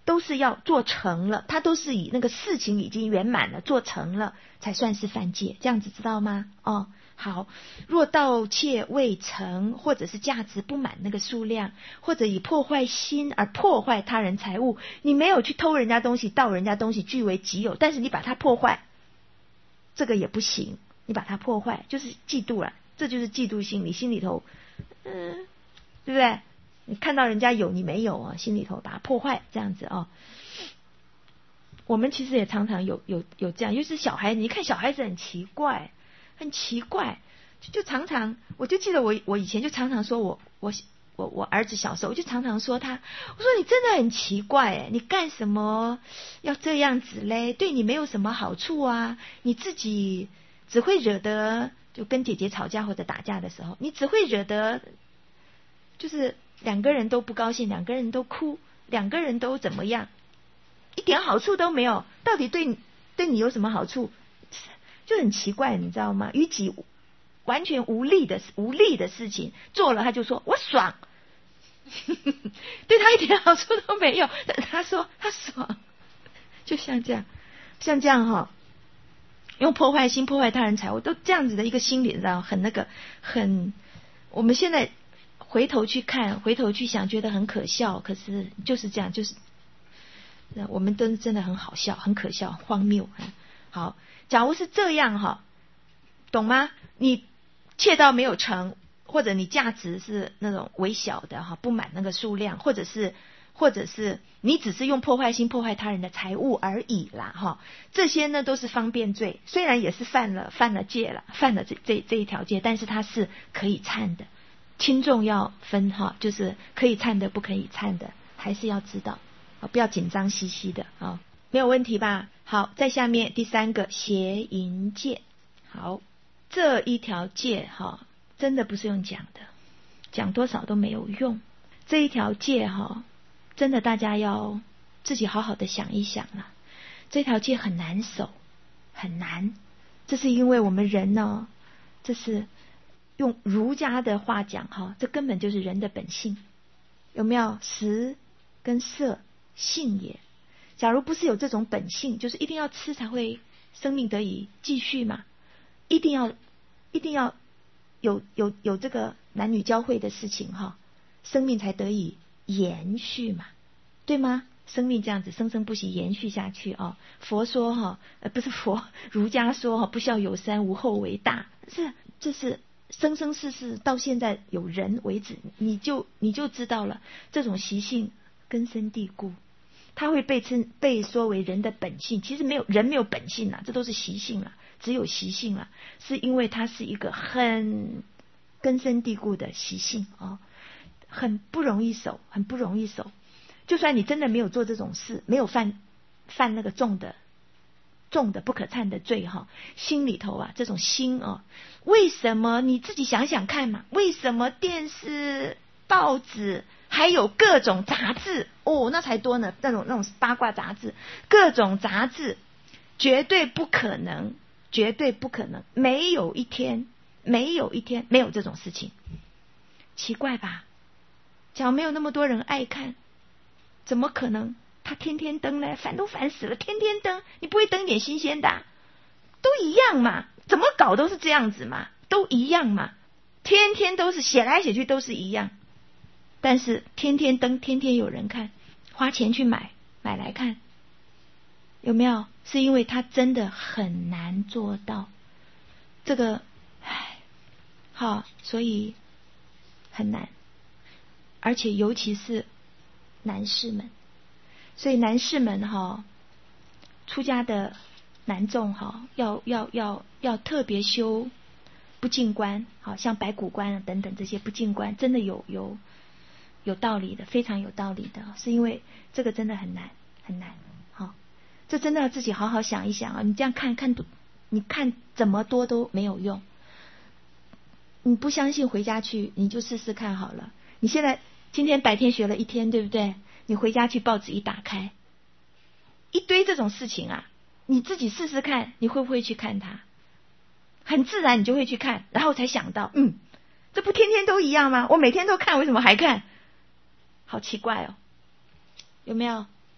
都是要做成了，它都是以那个事情已经圆满了，做成了才算是犯戒，这样子知道吗？哦，好，若盗窃未成，或者是价值不满那个数量，或者以破坏心而破坏他人财物，你没有去偷人家东西，盗人家东西据为己有，但是你把它破坏，这个也不行，你把它破坏就是嫉妒了，这就是嫉妒心，你心里头，嗯，对不对？你看到人家有你没有啊，心里头把它破坏，这样子哦。我们其实也常常有有有这样，尤其是小孩子，你看小孩子很奇怪，很奇怪，就就常常，我就记得我我以前就常常说我我我我儿子小时候，我就常常说他，我说你真的很奇怪哎，你干什么要这样子嘞？对你没有什么好处啊，你自己只会惹得，就跟姐姐吵架或者打架的时候，你只会惹得就是两个人都不高兴，两个人都哭，两个人都怎么样，一点好处都没有，到底对对你有什么好处？就很奇怪，你知道吗？与己完全无力的无力的事情做了，他就说我爽，对他一点好处都没有，但他说他爽，就像这样，像这样哈、哦，用破坏心破坏他人财物，都这样子的一个心理，你知道，很那个很，我们现在回头去看，回头去想，觉得很可笑，可是就是这样，就是我们都真的很好笑，很可笑，荒谬。好，假如是这样哈，懂吗？你窃盗没有成，或者你价值是那种微小的哈，不满那个数量，或者是或者是你只是用破坏心破坏他人的财物而已啦哈，这些呢都是方便罪，虽然也是犯了犯了戒了，犯了这这这一条戒，但是它是可以忏的。轻重要分哈，就是可以忏的不可以忏的，还是要知道，不要紧张兮兮的啊，没有问题吧？好，在下面第三个邪淫戒，好，这一条戒哈，真的不是用讲的，讲多少都没有用。这一条戒哈，真的大家要自己好好的想一想啊。这条戒很难守，很难，这是因为我们人呢，这是。用儒家的话讲哈，这根本就是人的本性，有没有？食跟色性也。假如不是有这种本性，就是一定要吃才会生命得以继续嘛，一定要一定要有有有这个男女交汇的事情哈，生命才得以延续嘛，对吗？生命这样子生生不息延续下去啊。佛说哈，呃不是佛，儒家说哈，不孝有三，无后为大，是这是。生生世世到现在有人为止，你就你就知道了，这种习性根深蒂固，它会被称被说为人的本性。其实没有人没有本性啦，这都是习性啦，只有习性啦，是因为它是一个很根深蒂固的习性哦，很不容易守，很不容易守。就算你真的没有做这种事，没有犯犯那个重的。重的不可忏的罪哈，心里头啊这种心哦，为什么你自己想想看嘛？为什么电视、报纸还有各种杂志哦，那才多呢，那种那种八卦杂志，各种杂志，绝对不可能，绝对不可能，没有一天，没有一天没有这种事情，奇怪吧？假如没有那么多人爱看，怎么可能？他天天登呢，烦都烦死了，天天登，你不会登点新鲜的、啊？都一样嘛，怎么搞都是这样子嘛，都一样嘛，天天都是写来写去都是一样，但是天天登，天天有人看，花钱去买，买来看，有没有？是因为他真的很难做到这个，唉，好，所以很难，而且尤其是男士们。所以男士们哈，出家的男众哈，要要要要特别修不净观，好像白骨观啊等等这些不净观，真的有有有道理的，非常有道理的，是因为这个真的很难很难，好，这真的要自己好好想一想啊！你这样看看，你看怎么多都没有用，你不相信回家去你就试试看好了。你现在今天白天学了一天，对不对？你回家去报纸一打开，一堆这种事情啊，你自己试试看，你会不会去看它？很自然你就会去看，然后才想到，嗯，这不天天都一样吗？我每天都看，为什么还看？好奇怪哦，有没有？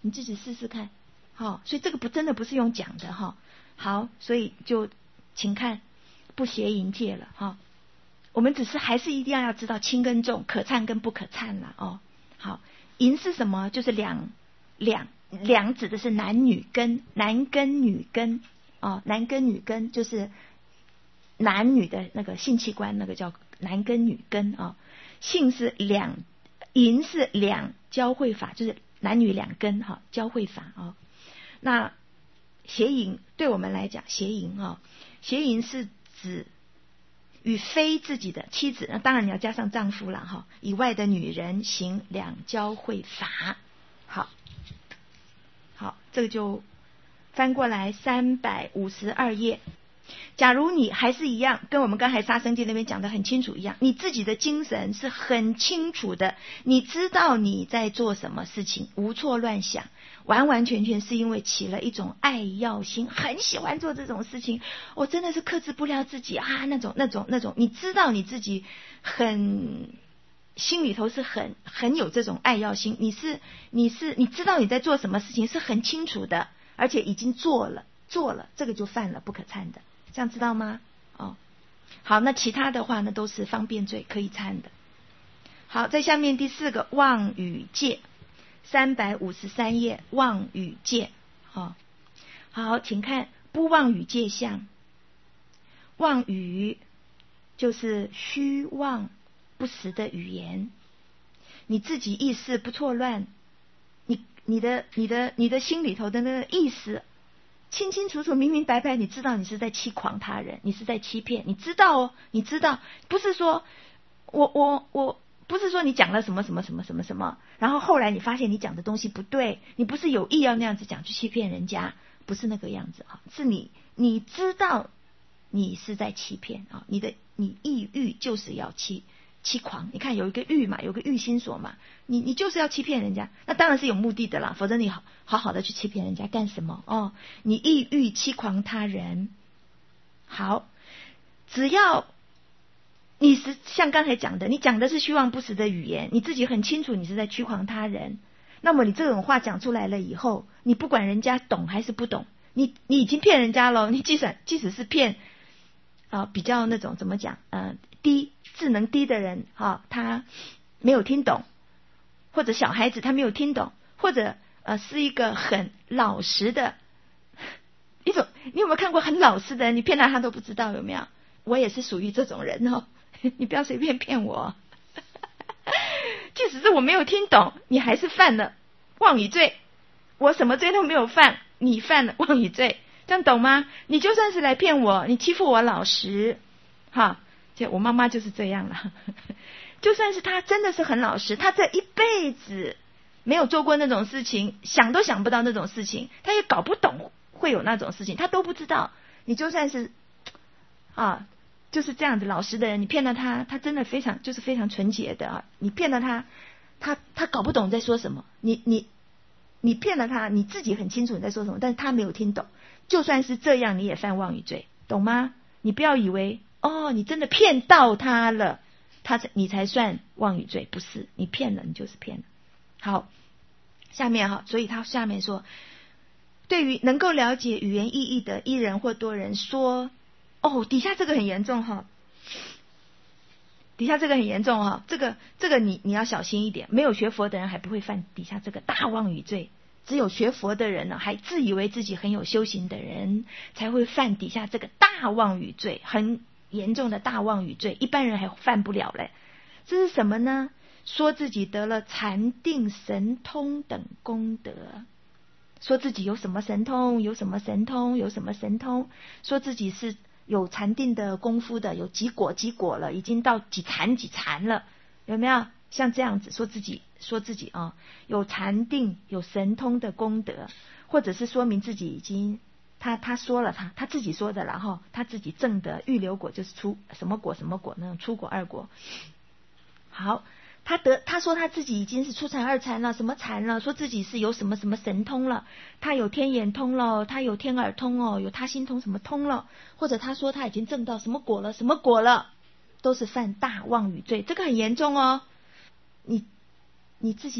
你自己试试看。好，所以这个不真的不是用讲的哈。好，所以就请看不邪淫戒了哈。我们只是还是一定要知道轻跟重，可忏跟不可忏了哦。好，淫是什么？就是两两两指的是男女根，男根女根哦，男根女根就是男女的那个性器官，那个叫男根女根啊、哦。性是两，淫是两交汇法，就是男女两根哈、哦、交汇法啊、哦。那邪淫对我们来讲，邪淫啊、哦，邪淫是指与非自己的妻子，那当然你要加上丈夫了哈，以外的女人行两交汇法。好，好，这个就翻过来三百五十二页。假如你还是一样，跟我们刚才杀生记那边讲的很清楚一样，你自己的精神是很清楚的，你知道你在做什么事情，无错乱想，完完全全是因为起了一种爱要心，很喜欢做这种事情，我真的是克制不了自己啊，那种那种那种，你知道你自己很心里头是很很有这种爱要心，你是你是你知道你在做什么事情是很清楚的，而且已经做了做了，这个就犯了不可忏的，这样知道吗？哦，好，那其他的话呢都是方便罪，可以忏的。好，在下面第四个妄语戒，三百五十三页妄语戒。哦，好，请看不妄语戒相。妄语就是虚妄不实的语言，你自己意识不错乱，你你的你的你的心里头的那个意识清清楚楚明明白白，你知道你是在欺诳他人，你是在欺骗，你知道哦，你知道，不是说我我我不是说你讲了什么什么什么什么什么，然后后来你发现你讲的东西不对，你不是有意要那样子讲去欺骗人家，不是那个样子哈，是你你知道你是在欺骗啊，你的你意欲就是要欺欺诳，你看有一个欲嘛，有个欲心所嘛，你你就是要欺骗人家，那当然是有目的的啦，否则你好好好的去欺骗人家干什么哦？你意欲欺诳他人，好，只要你是像刚才讲的，你讲的是虚妄不实的语言，你自己很清楚你是在欺诳他人，那么你这种话讲出来了以后，你不管人家懂还是不懂，你你已经骗人家了，你即使即使是骗啊、呃、比较那种怎么讲呃低智能低的人哈、哦，他没有听懂，或者小孩子他没有听懂，或者呃是一个很老实的一种，你有没有看过很老实的人，你骗他他都不知道，有没有？我也是属于这种人哦，你不要随便骗我。即使是我没有听懂，你还是犯了妄语罪，我什么罪都没有犯，你犯了妄语罪，这样懂吗？你就算是来骗我，你欺负我老实哈，就我妈妈就是这样了。就算是她真的是很老实，她这一辈子没有做过那种事情，想都想不到那种事情，她也搞不懂会有那种事情，她都不知道。你就算是啊就是这样子老实的人，你骗了他，他真的非常就是非常纯洁的啊！你骗了他，他他搞不懂在说什么，你你你骗了他，你自己很清楚你在说什么，但是他没有听懂。就算是这样，你也犯妄语罪，懂吗？你不要以为哦，你真的骗到他了，他才你才算妄语罪，不是，你骗了，你就是骗了。好，下面哈，所以他下面说，对于能够了解语言意义的一人或多人说。哦，底下这个很严重哈，底下这个很严重哈，这个这个你你要小心一点。没有学佛的人还不会犯底下这个大妄语罪，只有学佛的人呢，还自以为自己很有修行的人，才会犯底下这个大妄语罪，很严重的大妄语罪，一般人还犯不了嘞。这是什么呢？说自己得了禅定神通等功德。说自己有什么神通，有什么神通，有什么神通，说自己是有禅定的功夫的，有几果几果了，已经到几禅几禅了，有没有？像这样子说自己说自己啊，有禅定有神通的功德，或者是说明自己已经他他说了他他自己说的，然后他自己证的预流果，就是出什么果什么果那种初果二果。好，他得他说他自己已经是初禅二禅了，什么禅了，说自己是有什么什么神通了，他有天眼通了，他有天耳通哦，有他心通什么通了，或者他说他已经证到什么果了什么果了，都是犯大妄语罪，这个很严重哦。你你自己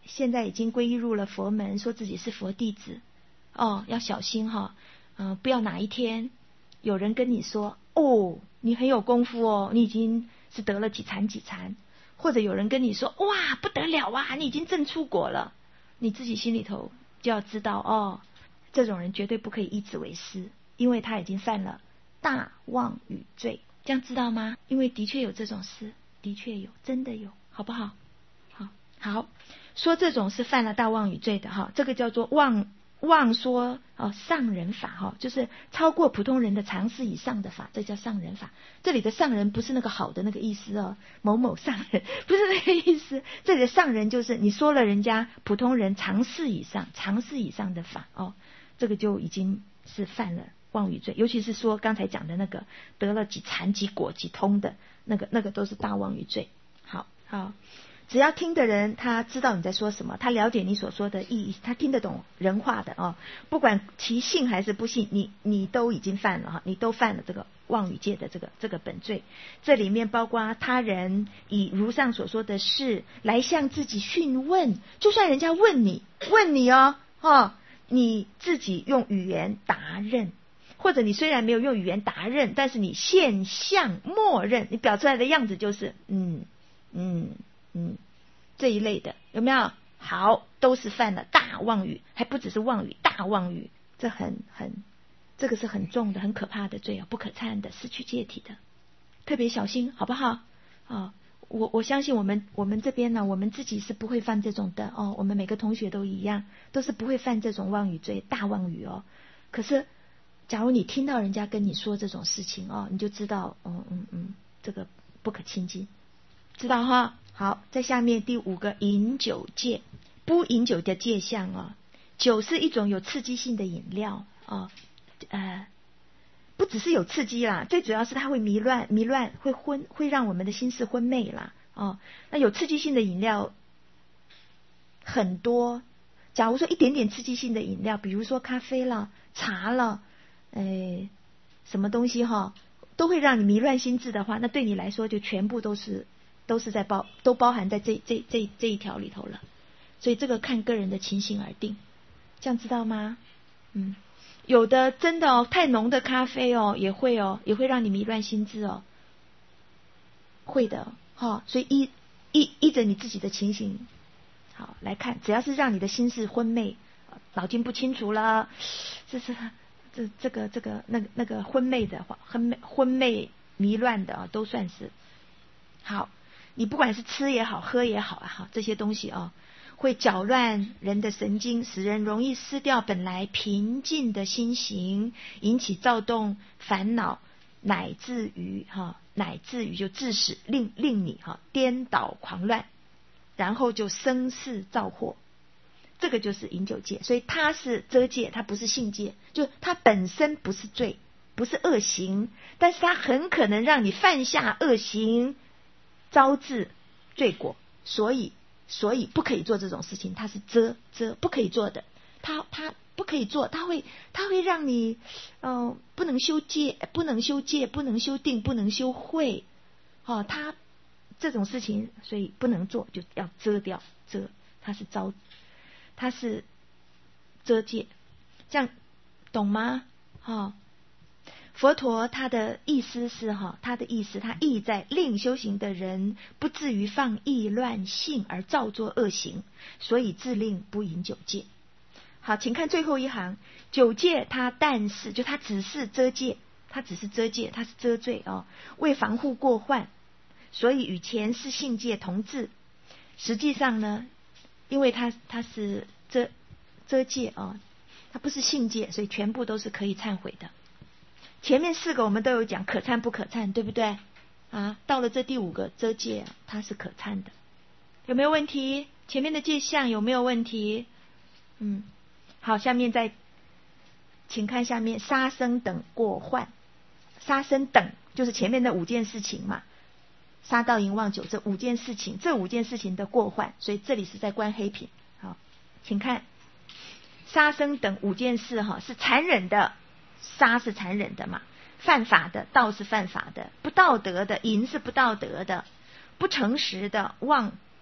现在已经皈依入了佛门，说自己是佛弟子，哦，要小心哈、哦，嗯、呃，不要哪一天有人跟你说，哦，你很有功夫哦，你已经是得了几禅几禅，或者有人跟你说，哇，不得了啊，你已经证出果了，你自己心里头就要知道，哦，这种人绝对不可以依止为师，因为他已经犯了大妄语罪，这样知道吗？因为的确有这种事，的确有，真的有，好不好？好，好，说这种是犯了大妄语罪的哈，这个叫做妄妄说哦，上人法哈，就是超过普通人的常识以上的法，这叫上人法。这里的上人不是那个好的那个意思哦，某某上人不是那个意思，这里的上人就是你说了人家普通人常识以上、常识以上的法哦，这个就已经是犯了妄语罪，尤其是说刚才讲的那个得了几禅几果几通的那个，那个都是大妄语罪。好，好。只要听的人他知道你在说什么，他了解你所说的意义，他听得懂人话的哦，不管其信还是不信，你你都已经犯了哈，你都犯了这个妄语戒的这个这个本罪。这里面包括他人以如上所说的事来向自己讯问，就算人家问你问你哦哦，你自己用语言答认，或者你虽然没有用语言答认，但是你现象默认，你表出来的样子就是嗯嗯嗯，这一类的有没有？好，都是犯了大妄语，还不只是妄语，大妄语，这很很，这个是很重的、很可怕的罪啊，不可忏的，失去戒体的，特别小心，好不好？哦，我我相信我们我们这边呢，我们自己是不会犯这种的哦，我们每个同学都一样，都是不会犯这种妄语罪，大妄语哦。可是，假如你听到人家跟你说这种事情哦，你就知道，嗯嗯嗯，这个不可亲近。知道哈？好，在下面第五个饮酒戒，不饮酒的戒相哦。酒是一种有刺激性的饮料哦，呃，不只是有刺激啦，最主要是它会迷乱，迷乱会昏，会让我们的心事昏昧啦哦。那有刺激性的饮料很多，假如说一点点刺激性的饮料，比如说咖啡啦、茶啦，哎，什么东西哈，都会让你迷乱心智的话，那对你来说就全部都是。都是在包都包含在这这这这一条里头了，所以这个看个人的情形而定，这样知道吗？嗯，有的真的哦，太浓的咖啡哦，也会哦，也会让你迷乱心智哦，会的哈、哦，所以依依依着你自己的情形，好来看，只要是让你的心事昏昧，脑筋不清楚了，这是这这个这个那个那个昏昧的话，昏昧昏昧迷乱的啊，都算是好。你不管是吃也好，喝也好啊，哈，这些东西啊，会搅乱人的神经，使人容易失掉本来平静的心行，引起躁动、烦恼，乃至于哈，乃至于就致使令令你哈颠倒狂乱，然后就生事造祸。这个就是饮酒戒，所以它是遮戒，它不是性戒，就它本身不是罪，不是恶行，但是它很可能让你犯下恶行。招致罪果，所以所以不可以做这种事情，它是遮遮不可以做的，它它不可以做，它会它会让你嗯、呃、不能修戒，不能修戒，不能修定，不能修慧，哦，它这种事情所以不能做，就要遮掉遮，它是招，它是遮戒，这样懂吗？哦。佛陀他的意思是哈，他的意思他意在令修行的人不至于放逸乱性而造作恶行，所以自令不饮酒戒。好，请看最后一行，酒戒它但是就它只是遮戒，它只是遮戒，它是遮罪哦，为防护过患，所以与前世性戒同治。实际上呢，因为它它是遮遮戒哦，它不是性戒，所以全部都是可以忏悔的。前面四个我们都有讲可忏不可忏，对不对啊？到了这第五个遮戒，它是可忏的，有没有问题？前面的戒相有没有问题？嗯，好，下面再请看下面杀生等过患，杀生等就是前面的五件事情嘛，杀盗淫妄酒这五件事情，这五件事情的过患，所以这里是在观黑品。好，请看杀生等五件事哈，是残忍的。杀是残忍的嘛，犯法的，盗是犯法的，不道德的，淫是不道德的，不诚实的，妄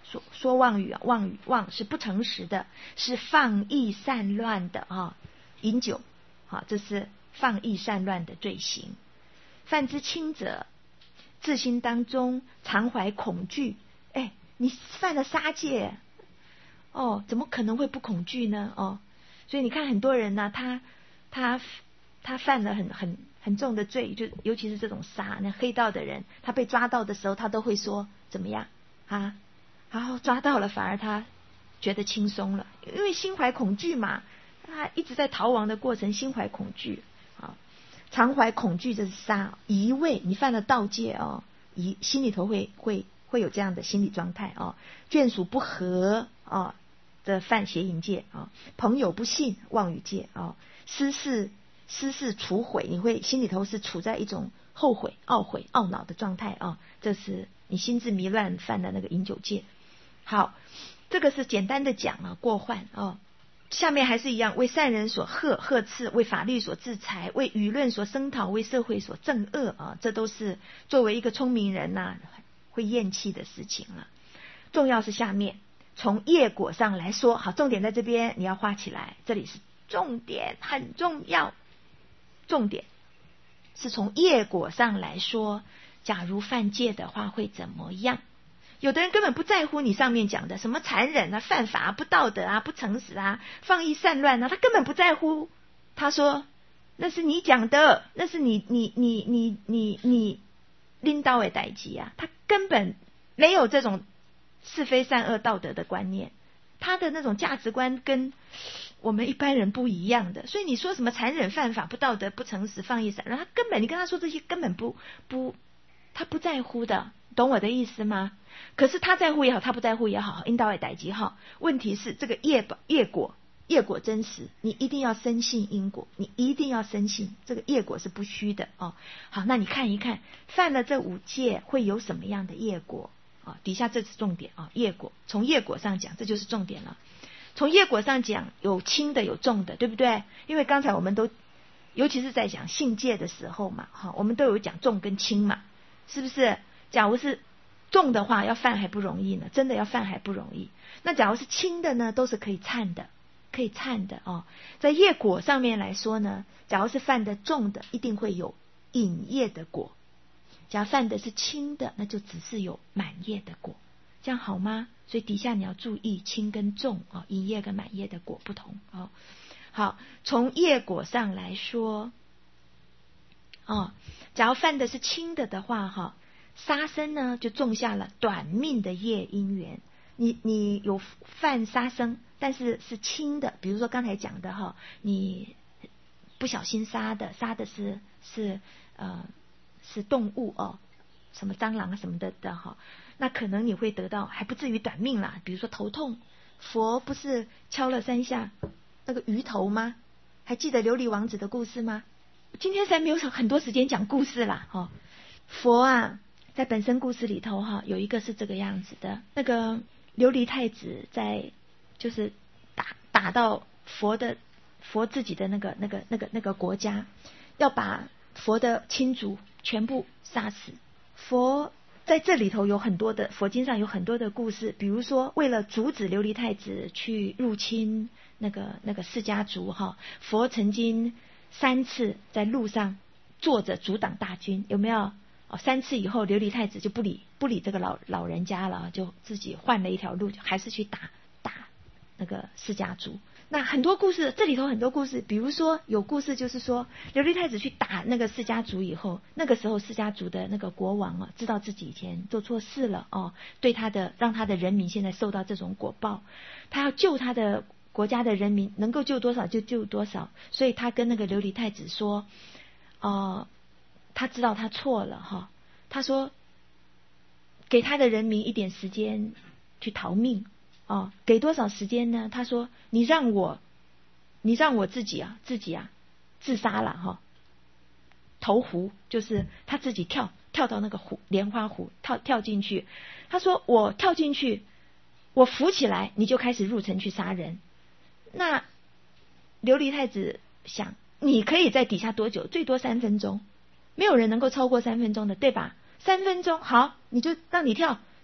说说妄语啊，妄语妄是不诚实的，是放逸散乱的啊，饮酒，好，这是放逸散乱的罪行。犯之轻者，自心当中常怀恐惧。哎，你犯了杀戒，哦，怎么可能会不恐惧呢？哦，所以你看很多人呢、啊，他他他犯了很很很重的罪，就尤其是这种杀，那黑道的人，他被抓到的时候，他都会说怎么样啊？然后抓到了，反而他觉得轻松了，因为心怀恐惧嘛，他一直在逃亡的过程，心怀恐惧啊，常怀恐惧，这是杀。疑畏，你犯了盗戒哦，疑心里头会会会有这样的心理状态哦。眷属不和哦，这犯邪淫戒啊。朋友不信，妄语戒啊。私事私事处悔，你会心里头是处在一种后悔、懊悔、懊恼的状态啊，这是你心智迷乱犯的那个饮酒戒。好，这个是简单的讲啊，过患啊。下面还是一样，为善人所贺贺赐，为法律所制裁，为舆论所声讨，为社会所正恶啊，这都是作为一个聪明人呐、啊、会厌弃的事情了。重要是下面从业果上来说，好，重点在这边你要画起来，这里是重点，很重要。重点是从业果上来说，假如犯戒的话会怎么样？有的人根本不在乎你上面讲的什么残忍啊、犯法啊、不道德啊、不诚实啊、放逸散乱啊，他根本不在乎。他说那是你讲的，那是你你你你你你拎刀的代志啊，他根本没有这种是非善恶道德的观念，他的那种价值观跟我们一般人不一样的。所以你说什么残忍、犯法、不道德、不诚实、放逸散乱，他根本你跟他说这些根本不不他不在乎的，懂我的意思吗？可是他在乎也好，他不在乎也好，因道为代际好。问题是这个业业果，业果真实，你一定要深信因果，你一定要深信这个业果是不虚的哦。好，那你看一看，犯了这五戒会有什么样的业果啊、哦？底下这是重点啊、哦，业果从业果上讲，这就是重点了。从业果上讲，有轻的有重的，对不对？因为刚才我们都，尤其是在讲性戒的时候嘛，哈、哦，我们都有讲重跟轻嘛，是不是？假如是重的话，要犯还不容易呢，真的要犯还不容易。那假如是轻的呢，都是可以忏的，可以忏的哦。在业果上面来说呢，假如是犯的重的，一定会有引业的果；假如犯的是轻的，那就只是有满业的果，这样好吗？所以底下你要注意轻跟重啊、哦，引业跟满业的果不同哦。好，从业果上来说，哦，假如犯的是轻的的话，哈、哦。杀生呢，就种下了短命的业因缘。你你有犯杀生，但是是轻的，比如说刚才讲的哈，你不小心杀的，杀的是是呃是动物哦，什么蟑螂啊什么的的哈，那可能你会得到还不至于短命啦，比如说头痛。佛不是敲了三下那个鱼头吗？还记得琉璃王子的故事吗？今天才没有很多时间讲故事啦，哈、哦，佛啊。在本身故事里头哈，有一个是这个样子的，那个琉璃太子在就是打打到佛的佛自己的那个那个那个那个国家，要把佛的亲族全部杀死。佛在这里头有很多的佛经上有很多的故事，比如说为了阻止琉璃太子去入侵那个那个释迦族哈，佛曾经三次在路上坐着阻挡大军，有没有？哦，三次以后，琉璃太子就不理不理这个老老人家了，就自己换了一条路，还是去打打那个释迦族。那很多故事，这里头很多故事，比如说有故事就是说，琉璃太子去打那个释迦族以后，那个时候释迦族的那个国王啊，知道自己以前做错事了哦，对他的让他的人民现在受到这种果报，他要救他的国家的人民，能够救多少就救多少，所以他跟那个琉璃太子说，哦、呃。他知道他错了哈，他说给他的人民一点时间去逃命哦，给多少时间呢？他说你让我你让我自己啊自己啊自杀了哈，投湖，就是他自己跳跳到那个湖莲花湖跳跳进去，他说我跳进去，我浮起来，你就开始入城去杀人。那琉璃太子想，你可以在底下多久？最多三分钟。没有人能够超过三分钟的，对吧？三分钟好，你就让你跳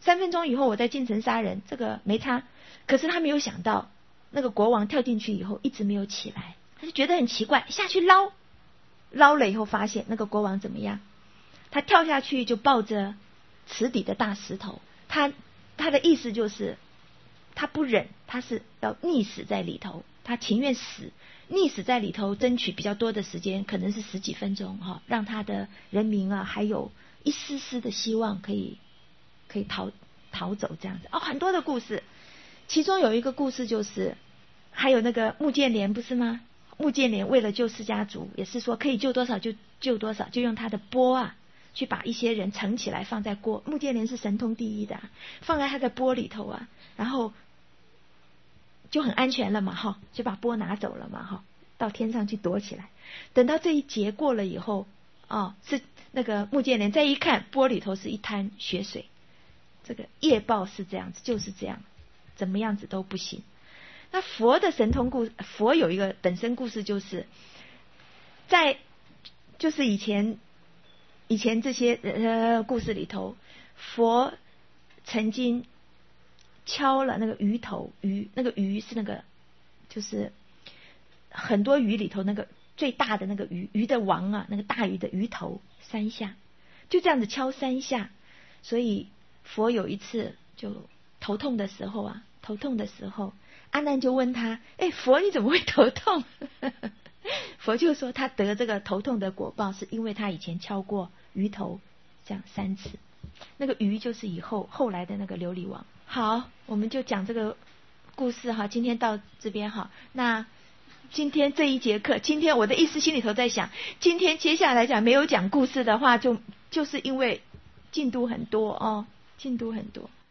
三分钟以后我再进城杀人，这个没差。可是他没有想到，那个国王跳进去以后一直没有起来，他就觉得很奇怪，下去捞，捞了以后发现那个国王怎么样？他跳下去就抱着池底的大石头，他他的意思就是他不忍，他是要溺死在里头，他情愿死，溺死在里头，争取比较多的时间，可能是十几分钟哈，让他的人民啊还有一丝丝的希望可以可以逃逃走这样子哦，很多的故事。其中有一个故事就是，还有那个穆建连不是吗？穆建连为了救释家族，也是说可以救多少就救多少，就用他的钵啊，去把一些人盛起来放在锅。穆建连是神通第一的、啊，放在他的钵里头啊，然后就很安全了嘛，哈，就把钵拿走了嘛，哈，到天上去躲起来。等到这一劫过了以后，哦，是那个穆建连再一看，钵里头是一滩血水。这个业报是这样子，就是这样，怎么样子都不行。那佛的神通故，佛有一个本身故事，就是在就是以前以前这些呃故事里头，佛曾经敲了那个鱼头，鱼那个鱼是那个就是很多鱼里头那个最大的那个鱼鱼的王啊，那个大鱼的鱼头三下，就这样子敲三下。所以佛有一次就头痛的时候啊，头痛的时候，阿难就问他：哎，佛你怎么会头痛？佛就说他得这个头痛的果报，是因为他以前敲过鱼头这样三次。那个鱼就是以后后来的那个琉璃王。好，我们就讲这个故事哈，今天到这边哈。那今天这一节课，今天我的意思心里头在想，今天接下来讲没有讲故事的话，就就是因为进度很多哦，进度很多。